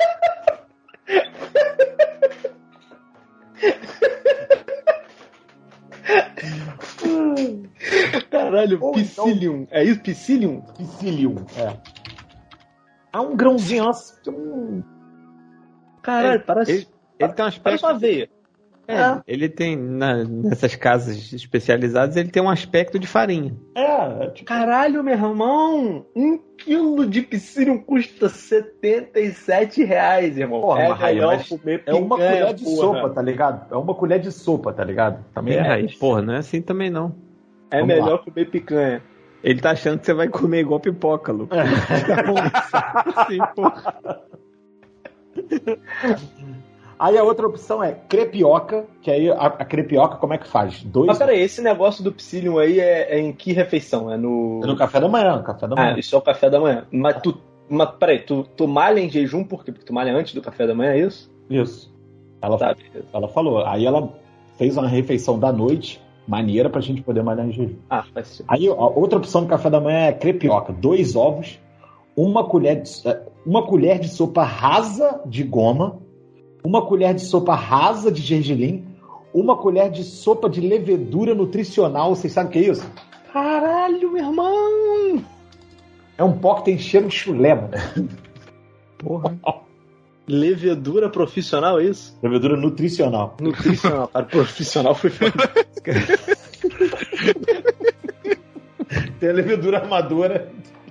Caralho, Ou psyllium. então... É isso, psyllium? Psyllium, é. É um grãozinho, um... Caralho, ele, parece... Ele, ele tem um aspecto... Parece uma aveia. É, é. Ele tem, na, nessas casas especializadas, ele tem um aspecto de farinha. É, tipo... Caralho, meu irmão! Um quilo de psyllium custa setenta e sete reais, irmão. Porra, é Raí, melhor comer é uma picanha, colher de porra. sopa, tá ligado? É uma colher de sopa, tá ligado? Também é, é. Raí, porra, não é assim também não. É Vamos melhor lá. comer picanha. Ele tá achando que você vai comer igual pipoca, Lucas. Sim, porra. Aí a outra opção é crepioca, que aí a, a crepioca como é que faz? Dois... Mas peraí, esse negócio do psyllium aí é, é em que refeição? É no... É no café da manhã, no café da manhã. Ah, isso é o café da manhã. Mas tu, mas peraí, tu, tu malha em jejum por quê? Porque tu malha antes do café da manhã, é isso? Isso. Ela, Tá, ela falou. Aí ela fez uma refeição da noite, maneira pra gente poder malhar em jejum. Ah, faz sentido. Aí a outra opção do café da manhã é crepioca. Dois ovos, uma colher de, uma colher de sopa rasa de goma, uma colher de sopa rasa de gergelim, uma colher de sopa de levedura nutricional. Vocês sabem o que é isso? Caralho, meu irmão! É um pó que tem cheiro de chulé, mano. Porra. Levedura profissional, é isso? Levedura nutricional. Nutricional, cara. Profissional foi foda. Tem a levedura amadora.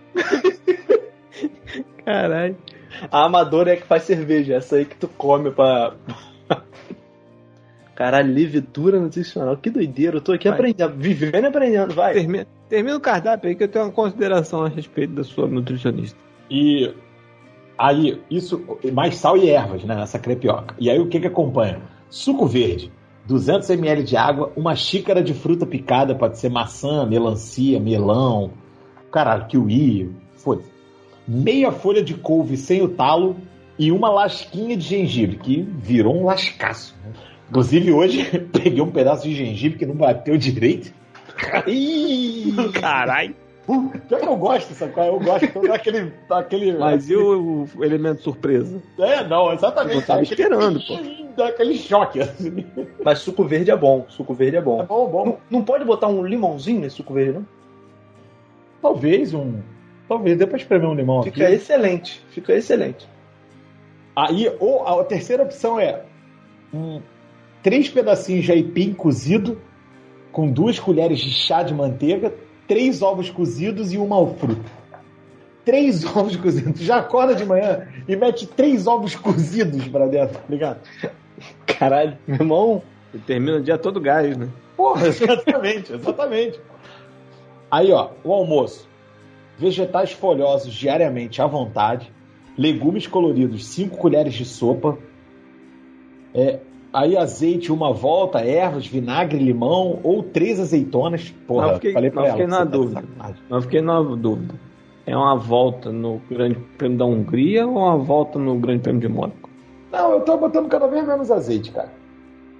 Caralho. A amadora é que faz cerveja, essa aí que tu come pra... Caralho, levedura nutricional, que doideira. Eu tô aqui vai. aprendendo, vivendo e aprendendo, vai. Termina, termina o cardápio aí que eu tenho uma consideração a respeito da sua nutricionista. E aí, isso, mais sal e ervas, né, nessa crepioca. E aí o que que acompanha? Suco verde, duzentos mililitros de água, uma xícara de fruta picada, pode ser maçã, melancia, melão, caralho, kiwi, foda-se. Meia folha de couve sem o talo e uma lasquinha de gengibre, que virou um lascaço. Né? Inclusive hoje peguei um pedaço de gengibre que não bateu direito. Ih, caralho. Pior que eu gosto, sabe? Eu gosto então daquele, daquele. Mas e o, o elemento surpresa? É, não, exatamente. Eu tava aquele, esperando, pô. Daquele choque. Assim. Mas suco verde é bom, suco verde é bom. É bom, bom. Não, não pode botar um limãozinho nesse suco verde, não? Talvez um. Talvez, dê pra espremer um limão Fica aqui. excelente, fica excelente. Aí, ou a terceira opção é um, três pedacinhos de aipim cozido com duas colheres de chá de manteiga, três ovos cozidos e uma fruta. Três ovos cozidos. Já acorda de manhã e mete três ovos cozidos pra dentro, tá ligado? Caralho, meu irmão. Ele termina o dia todo gás, né? Porra, exatamente, exatamente. Aí, ó, o almoço. Vegetais folhosos diariamente à vontade. Legumes coloridos, cinco colheres de sopa. É, aí azeite, uma volta, ervas, vinagre, limão ou três azeitonas. Porra, não, fiquei, falei pra não, ela. fiquei na tá dúvida. Não fiquei na dúvida. É uma volta no Grande Prêmio da Hungria ou uma volta no Grande Prêmio de Mônaco? Não, eu tô botando cada vez menos azeite, cara.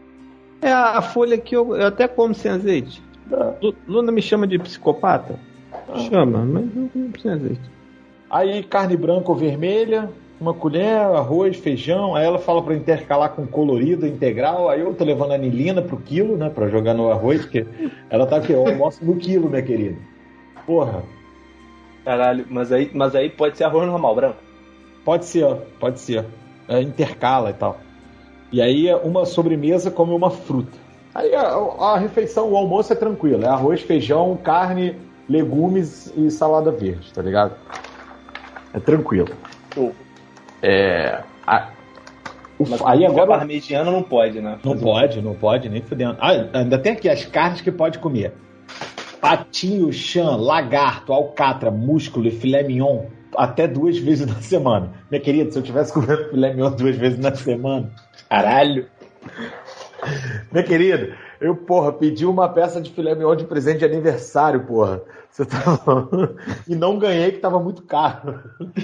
É, a folha aqui eu, eu até como sem azeite. Tá. Luna me chama de psicopata. Chama, mas não precisa azeite. Aí carne branca ou vermelha, uma colher, arroz, feijão. Aí ela fala pra intercalar com colorido, integral. Aí eu tô levando a anilina pro quilo, né? Pra jogar no arroz, porque ela tá aqui, eu almoço no quilo, minha querida. Porra. Caralho, mas aí, mas aí pode ser arroz normal, branco? Pode ser, ó, pode ser. É, intercala e tal. E aí uma sobremesa come uma fruta. Aí a, a refeição, o almoço é tranquilo. É arroz, feijão, carne, legumes e salada verde, tá ligado? É tranquilo. Oh. É... A, o, mas aí agora parmegiana não pode, né? Não pode, não pode, nem fudendo. Ah, ainda tem aqui as carnes que pode comer. Patinho, chã, lagarto, alcatra, músculo e filé mignon até duas vezes na semana. Minha querida, se eu tivesse comendo filé mignon duas vezes na semana... Caralho! Minha querida, eu, porra, pedi uma peça de filé mignon de presente de aniversário, porra. Você tá... E não ganhei, que tava muito caro.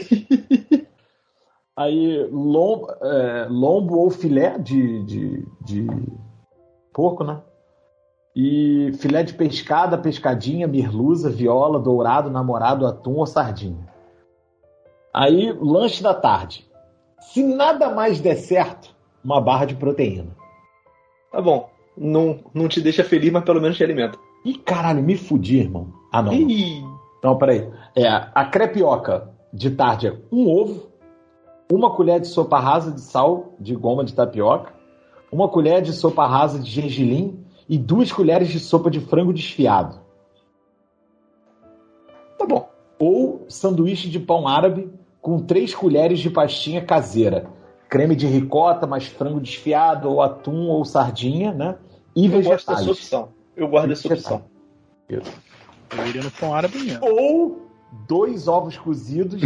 Aí, lombo, é, lombo ou filé de, de, de porco, né? E filé de pescada, pescadinha, merluza, viola, dourado, namorado, atum ou sardinha. Aí, lanche da tarde. Se nada mais der certo, uma barra de proteína. Tá bom. Não, não te deixa feliz, mas pelo menos te alimenta. Ih, caralho, me fudi, irmão. Ah, não. Ih. Não, peraí. É, a crepioca de tarde é um ovo, uma colher de sopa rasa de sal de goma de tapioca, uma colher de sopa rasa de gergelim e duas colheres de sopa de frango desfiado. Tá bom. Ou sanduíche de pão árabe com três colheres de pastinha caseira. Creme de ricota, mais frango desfiado, ou atum, ou sardinha, né? E eu vegetais. Gosto dessa opção. Eu gosto dessa opção. Eu iria no pão árabe mesmo. Ou dois ovos cozidos.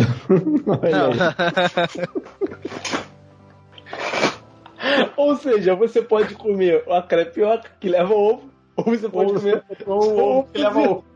Ou seja, você pode comer a crepioca que leva ovo, ou você pode ou comer o ovo que leva ovo.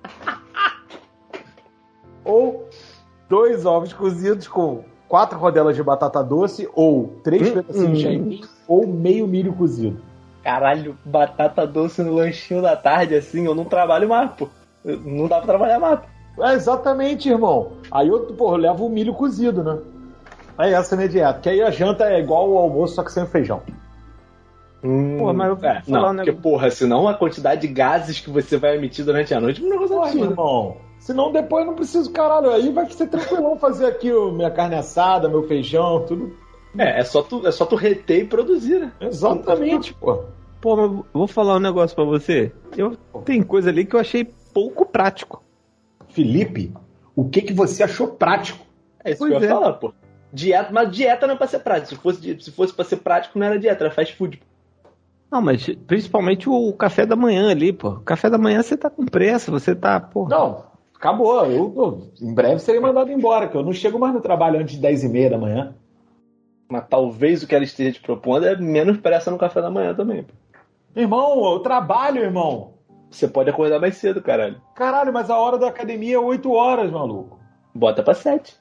Ou dois ovos cozidos com quatro rodelas de batata doce, ou três hum, pedacinhos de aipim, ou meio milho cozido. Caralho, batata doce no lanchinho da tarde, assim, eu não trabalho mais, pô. Não dá pra trabalhar mais. É, exatamente, irmão. Aí eu, pô, levo o milho cozido, né? Aí essa é a minha dieta. Que aí a janta é igual ao almoço, só que sem feijão. Hum, porra, mas eu vou é, falar não, um negócio. Porque, porra, senão a quantidade de gases que você vai emitir durante a noite é um negócio absurdo. Irmão. Senão depois não preciso, caralho. Aí vai ser tranquilão fazer aqui o, minha carne assada, meu feijão, tudo. É, é só tu, é só tu reter e produzir, né? Exatamente, pô. Pô, mas vou falar um negócio pra você. Eu, tem coisa ali que eu achei pouco prático. Felipe, o que que você achou prático? É isso pois que eu ia é. falar, pô. Dieta, mas dieta não é pra ser prático. Se fosse, se fosse pra ser prático, não era dieta, era fast food. Não, mas principalmente o café da manhã ali, pô. O café da manhã você tá com pressa, você tá, pô. Não, acabou. Eu, eu, em breve serei mandado embora, que eu não chego mais no trabalho antes de dez e meia da manhã. Mas talvez o que ela esteja te propondo é menos pressa no café da manhã também, pô. Irmão, eu trabalho, irmão. Você pode acordar mais cedo, caralho. Caralho, mas a hora da academia é oito horas, maluco. Bota pra sete.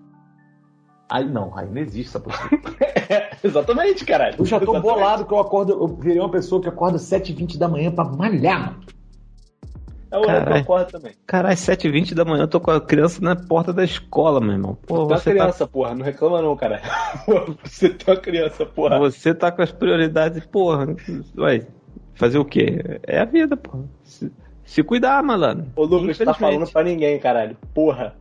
Aí não, aí não existe essa possibilidade. É, exatamente, caralho. Eu já tô exatamente. bolado que eu acordo, eu virei uma pessoa que acorda sete e vinte da manhã pra malhar. É o horário que eu acordo também. Caralho, sete e vinte da manhã eu tô com a criança na porta da escola, meu irmão. Pô, você tem uma criança, tá... porra, não reclama não, caralho. Você tem uma criança, porra. Você tá com as prioridades, porra. Vai fazer o quê? É a vida, porra. Se, se cuidar, malandro. Ô, Lucas, tá falando pra ninguém, caralho. Porra.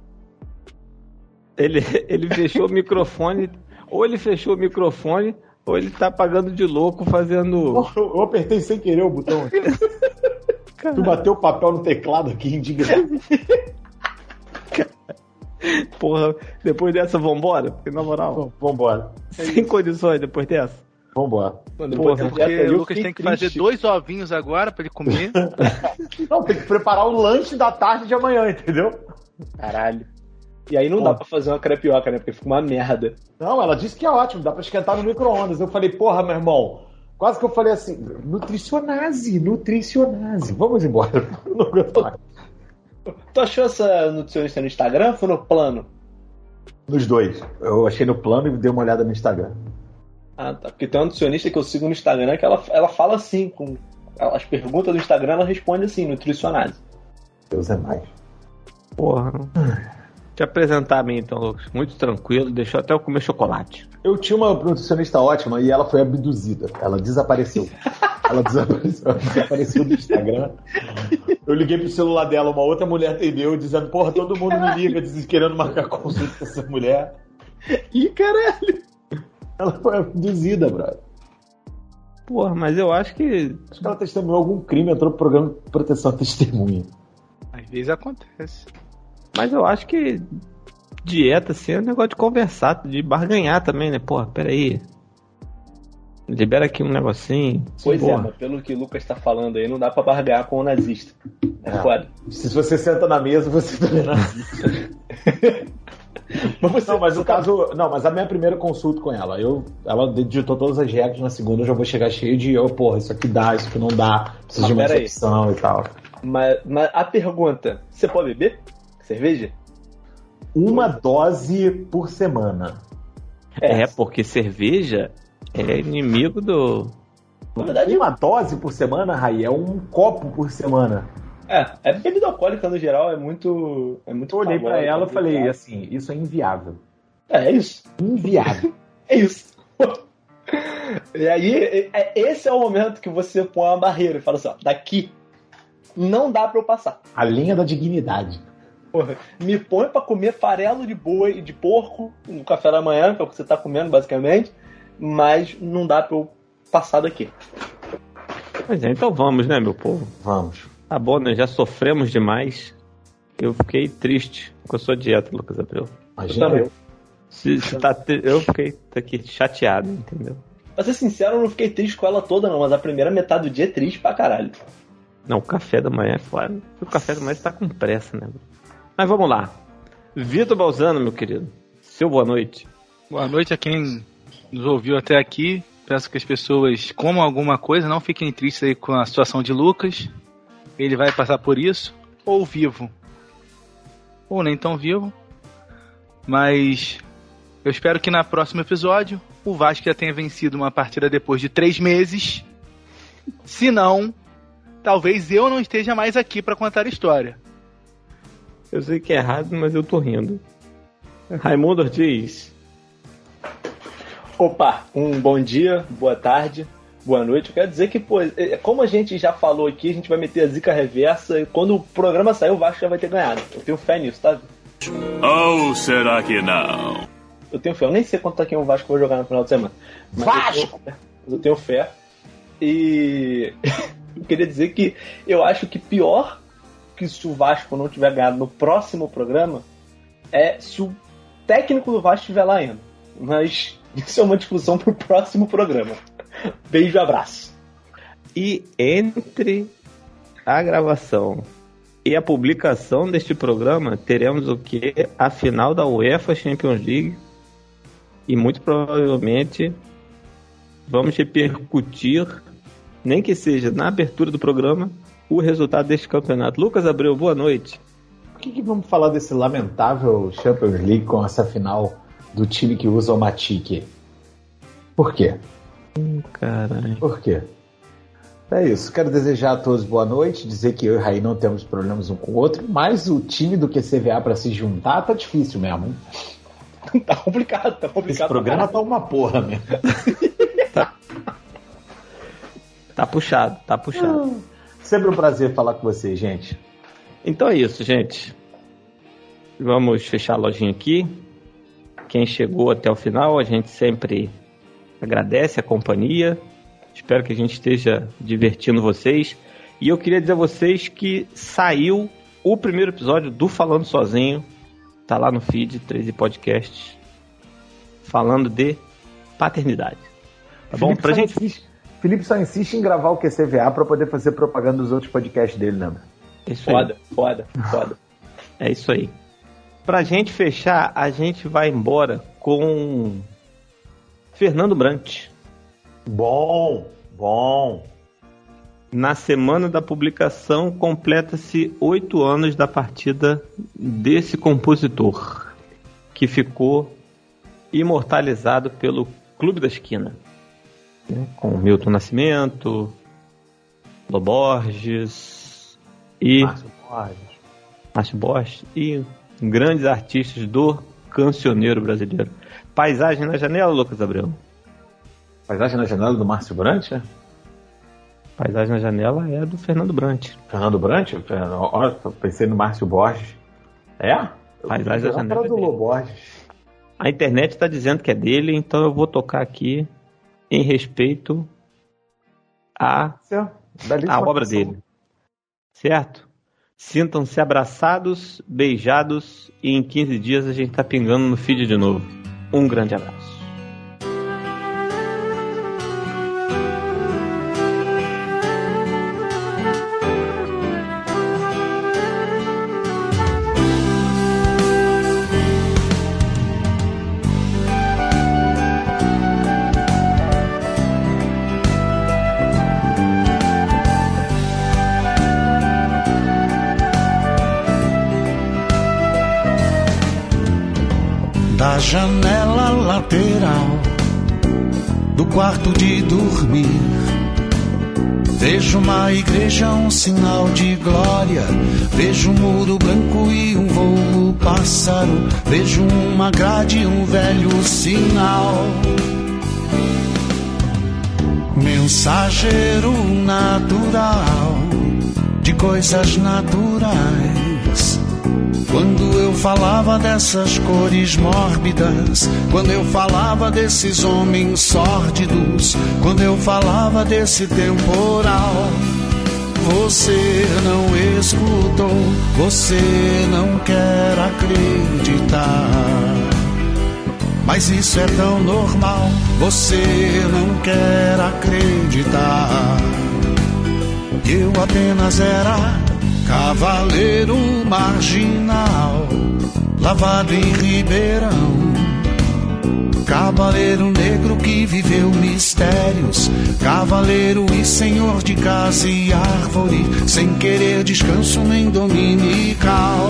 Ele, ele fechou o microfone, ou ele fechou o microfone, ou ele tá pagando de louco fazendo... Eu, eu apertei sem querer o botão aqui. Tu bateu o papel no teclado aqui, indignado. Porra, depois dessa, vambora? Porque na moral... Vambora. Sem condições depois dessa. Vambora. Porra, porque o Lucas tem que triste. fazer dois ovinhos agora pra ele comer. Não, tem que preparar o lanche da tarde de amanhã, entendeu? Caralho. E aí não porra. dá pra fazer uma crepioca, né? Porque fica uma merda. Não, ela disse que é ótimo, dá pra esquentar no micro-ondas. Eu falei, porra, meu irmão, quase que eu falei assim, nutricionase, nutricionase. Vamos embora. Não aguento mais. Tu achou essa nutricionista no Instagram ou foi no plano? Nos dois. Eu achei no plano e dei uma olhada no Instagram. Ah, tá. Porque tem uma nutricionista que eu sigo no Instagram que ela, ela fala assim, com as perguntas do Instagram ela responde assim, nutricionase. Deus é mais. Porra. Te apresentar a mim então, Lucas. Muito tranquilo, deixou até eu comer chocolate. Eu tinha uma nutricionista ótima e ela foi abduzida. Ela desapareceu. Ela desapareceu, ela desapareceu do Instagram. Eu liguei pro celular dela, uma outra mulher atendeu, dizendo, porra, todo mundo me liga, querendo marcar consulta com essa mulher. Ih, caralho! Ela foi abduzida, brother. Porra, mas eu acho que... Acho que ela testemunhou algum crime, entrou pro programa de proteção à testemunha. Às vezes acontece. Mas eu acho que dieta, assim, é um negócio de conversar, de barganhar também, né? Porra, peraí. Libera aqui um negocinho. Pois porra. é, mas pelo que o Lucas tá falando aí, não dá pra barganhar com o nazista. É, é. foda. Se você senta na mesa, você também é nazista. Mas você, não, mas no tá... caso. Não, mas a minha primeira consulta com ela, eu, ela digitou todas as regras, na segunda eu já vou chegar cheio de, oh, porra, isso aqui dá, isso aqui não dá, precisa de uma excepção e tal. Mas, mas a pergunta, você pode beber cerveja? Uma dose por semana. É, é porque cerveja é inimigo do... Na verdade, uma dose por semana, Raí, é um copo por semana. É, é bebida alcoólica no geral, é muito. É muito eu olhei pra ela e falei viável. assim: isso é inviável. É, é isso. Inviável. É isso. E aí, é, esse é o momento que você põe uma barreira e fala assim: ó, daqui não dá pra eu passar. A linha da dignidade. Porra, me põe pra comer farelo de boi e de porco no café da manhã, que é o que você tá comendo, basicamente, mas não dá pra eu passar daqui. Pois é, então vamos, né, meu povo? Vamos. Tá bom, né? Já sofremos demais. Eu fiquei triste com a sua dieta, Lucas Abreu. Imagina eu. Se, se tá tri... Eu fiquei aqui chateado, entendeu? Pra ser sincero, eu não fiquei triste com ela toda, não, mas a primeira metade do dia é triste pra caralho. Não, o café da manhã é foda. O café da manhã tá com pressa, né? Mas vamos lá. Vitor Balzano, meu querido. Seu boa noite. Boa noite a quem nos ouviu até aqui. Peço que as pessoas comam alguma coisa, não fiquem tristes aí com a situação de Lucas. Ele vai passar por isso, ou vivo, ou nem tão vivo. Mas eu espero que no próximo episódio o Vasco já tenha vencido uma partida depois de três meses. Se não, talvez eu não esteja mais aqui para contar a história. Eu sei que é errado, mas eu tô rindo. Raimundo Ortiz. Opa, um bom dia, boa tarde, boa noite. Eu quero dizer que, pô, como a gente já falou aqui, a gente vai meter a zica reversa e quando o programa sair, o Vasco já vai ter ganhado. Eu tenho fé nisso, tá? Ou será que não? Eu tenho fé. Eu nem sei quanto tá aqui o Vasco vai jogar no final de semana. Mas Vasco! Eu tenho, eu tenho fé. E eu queria dizer que eu acho que pior que se o Vasco não tiver ganhado no próximo programa é se o técnico do Vasco estiver lá ainda. Mas isso é uma discussão pro próximo programa. Beijo e abraço. E entre a gravação e a publicação deste programa, teremos o que? A final da UEFA Champions League. E muito provavelmente vamos repercutir, nem que seja na abertura do programa, o resultado deste campeonato. Lucas Abreu, boa noite. Por que, que vamos falar desse lamentável Champions League com essa final do time que usa o Matic? Por quê? Hum, caralho. Por quê? É isso. Quero desejar a todos boa noite, dizer que eu e o Raí não temos problemas um com o outro, mas o time do Q C V A pra se juntar tá difícil mesmo, hein? Tá complicado, tá complicado. Esse programa tá uma porra mesmo. tá. tá puxado, tá puxado. Ah, sempre um prazer falar com vocês, gente. Então é isso, gente. Vamos fechar a lojinha aqui. Quem chegou até o final, a gente sempre agradece a companhia. Espero que a gente esteja divertindo vocês. E eu queria dizer a vocês que saiu o primeiro episódio do Falando Sozinho. Tá lá no feed, treze Podcasts, falando de paternidade. Tá bom? Pra gente... insiste, Felipe só insiste em gravar o Q C V A pra poder fazer propaganda dos outros podcasts dele, lembra? Isso foda, aí. foda, foda. É isso aí. Pra gente fechar, a gente vai embora com Fernando Brant. Bom, bom. Na semana da publicação, completa-se oito anos da partida desse compositor, que ficou imortalizado pelo Clube da Esquina, né? Com Milton Nascimento, Loborges e Márcio Borges. Márcio Borges e grandes artistas do cancioneiro brasileiro. Paisagem na Janela, Lucas Abreu. Paisagem na Janela do Márcio Brant, é? Paisagem na Janela é do Fernando Brant. Fernando Brant? Olha, pensei no Márcio Borges. É? Paisagem na Janela. Do Lô Borges. A internet está dizendo que é dele, então eu vou tocar aqui em respeito à, à obra dele. Certo? Sintam-se abraçados, beijados e em quinze dias a gente tá pingando no feed de novo. Um grande abraço. Da janela lateral do quarto de dormir, vejo uma igreja, um sinal de glória. Vejo um muro branco e um voo pássaro. Vejo uma grade, um velho sinal. Mensageiro natural de coisas naturais. Quando eu falava dessas cores mórbidas, quando eu falava desses homens sórdidos, quando eu falava desse temporal, você não escutou, você não quer acreditar. Mas isso é tão normal, você não quer acreditar. Eu apenas era cavaleiro marginal, lavado em Ribeirão. Cavaleiro negro que viveu mistérios, cavaleiro e senhor de casa e árvore, sem querer descanso nem dominical.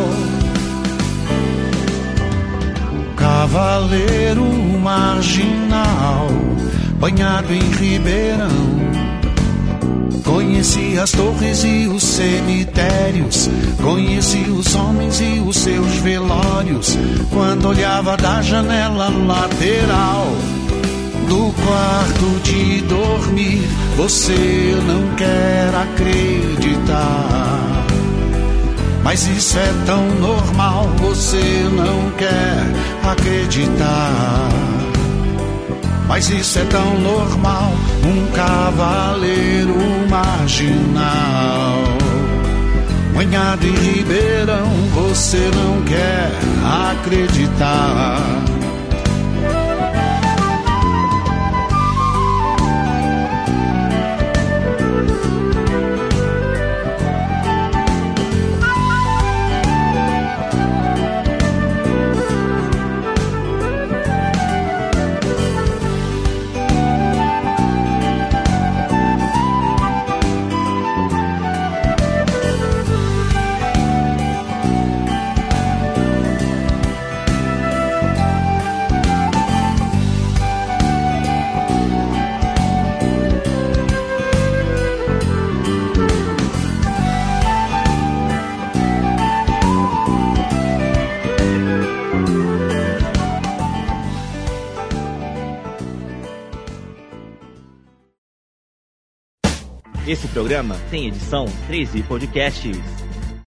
Cavaleiro marginal, banhado em Ribeirão. Conheci as torres e os cemitérios, conheci os homens e os seus velórios, quando olhava da janela lateral do quarto de dormir. Você não quer acreditar, mas isso é tão normal, você não quer acreditar. Mas isso é tão normal, um cavaleiro marginal, banhado em Ribeirão, você não quer acreditar. Esse programa tem edição três i Podcasts.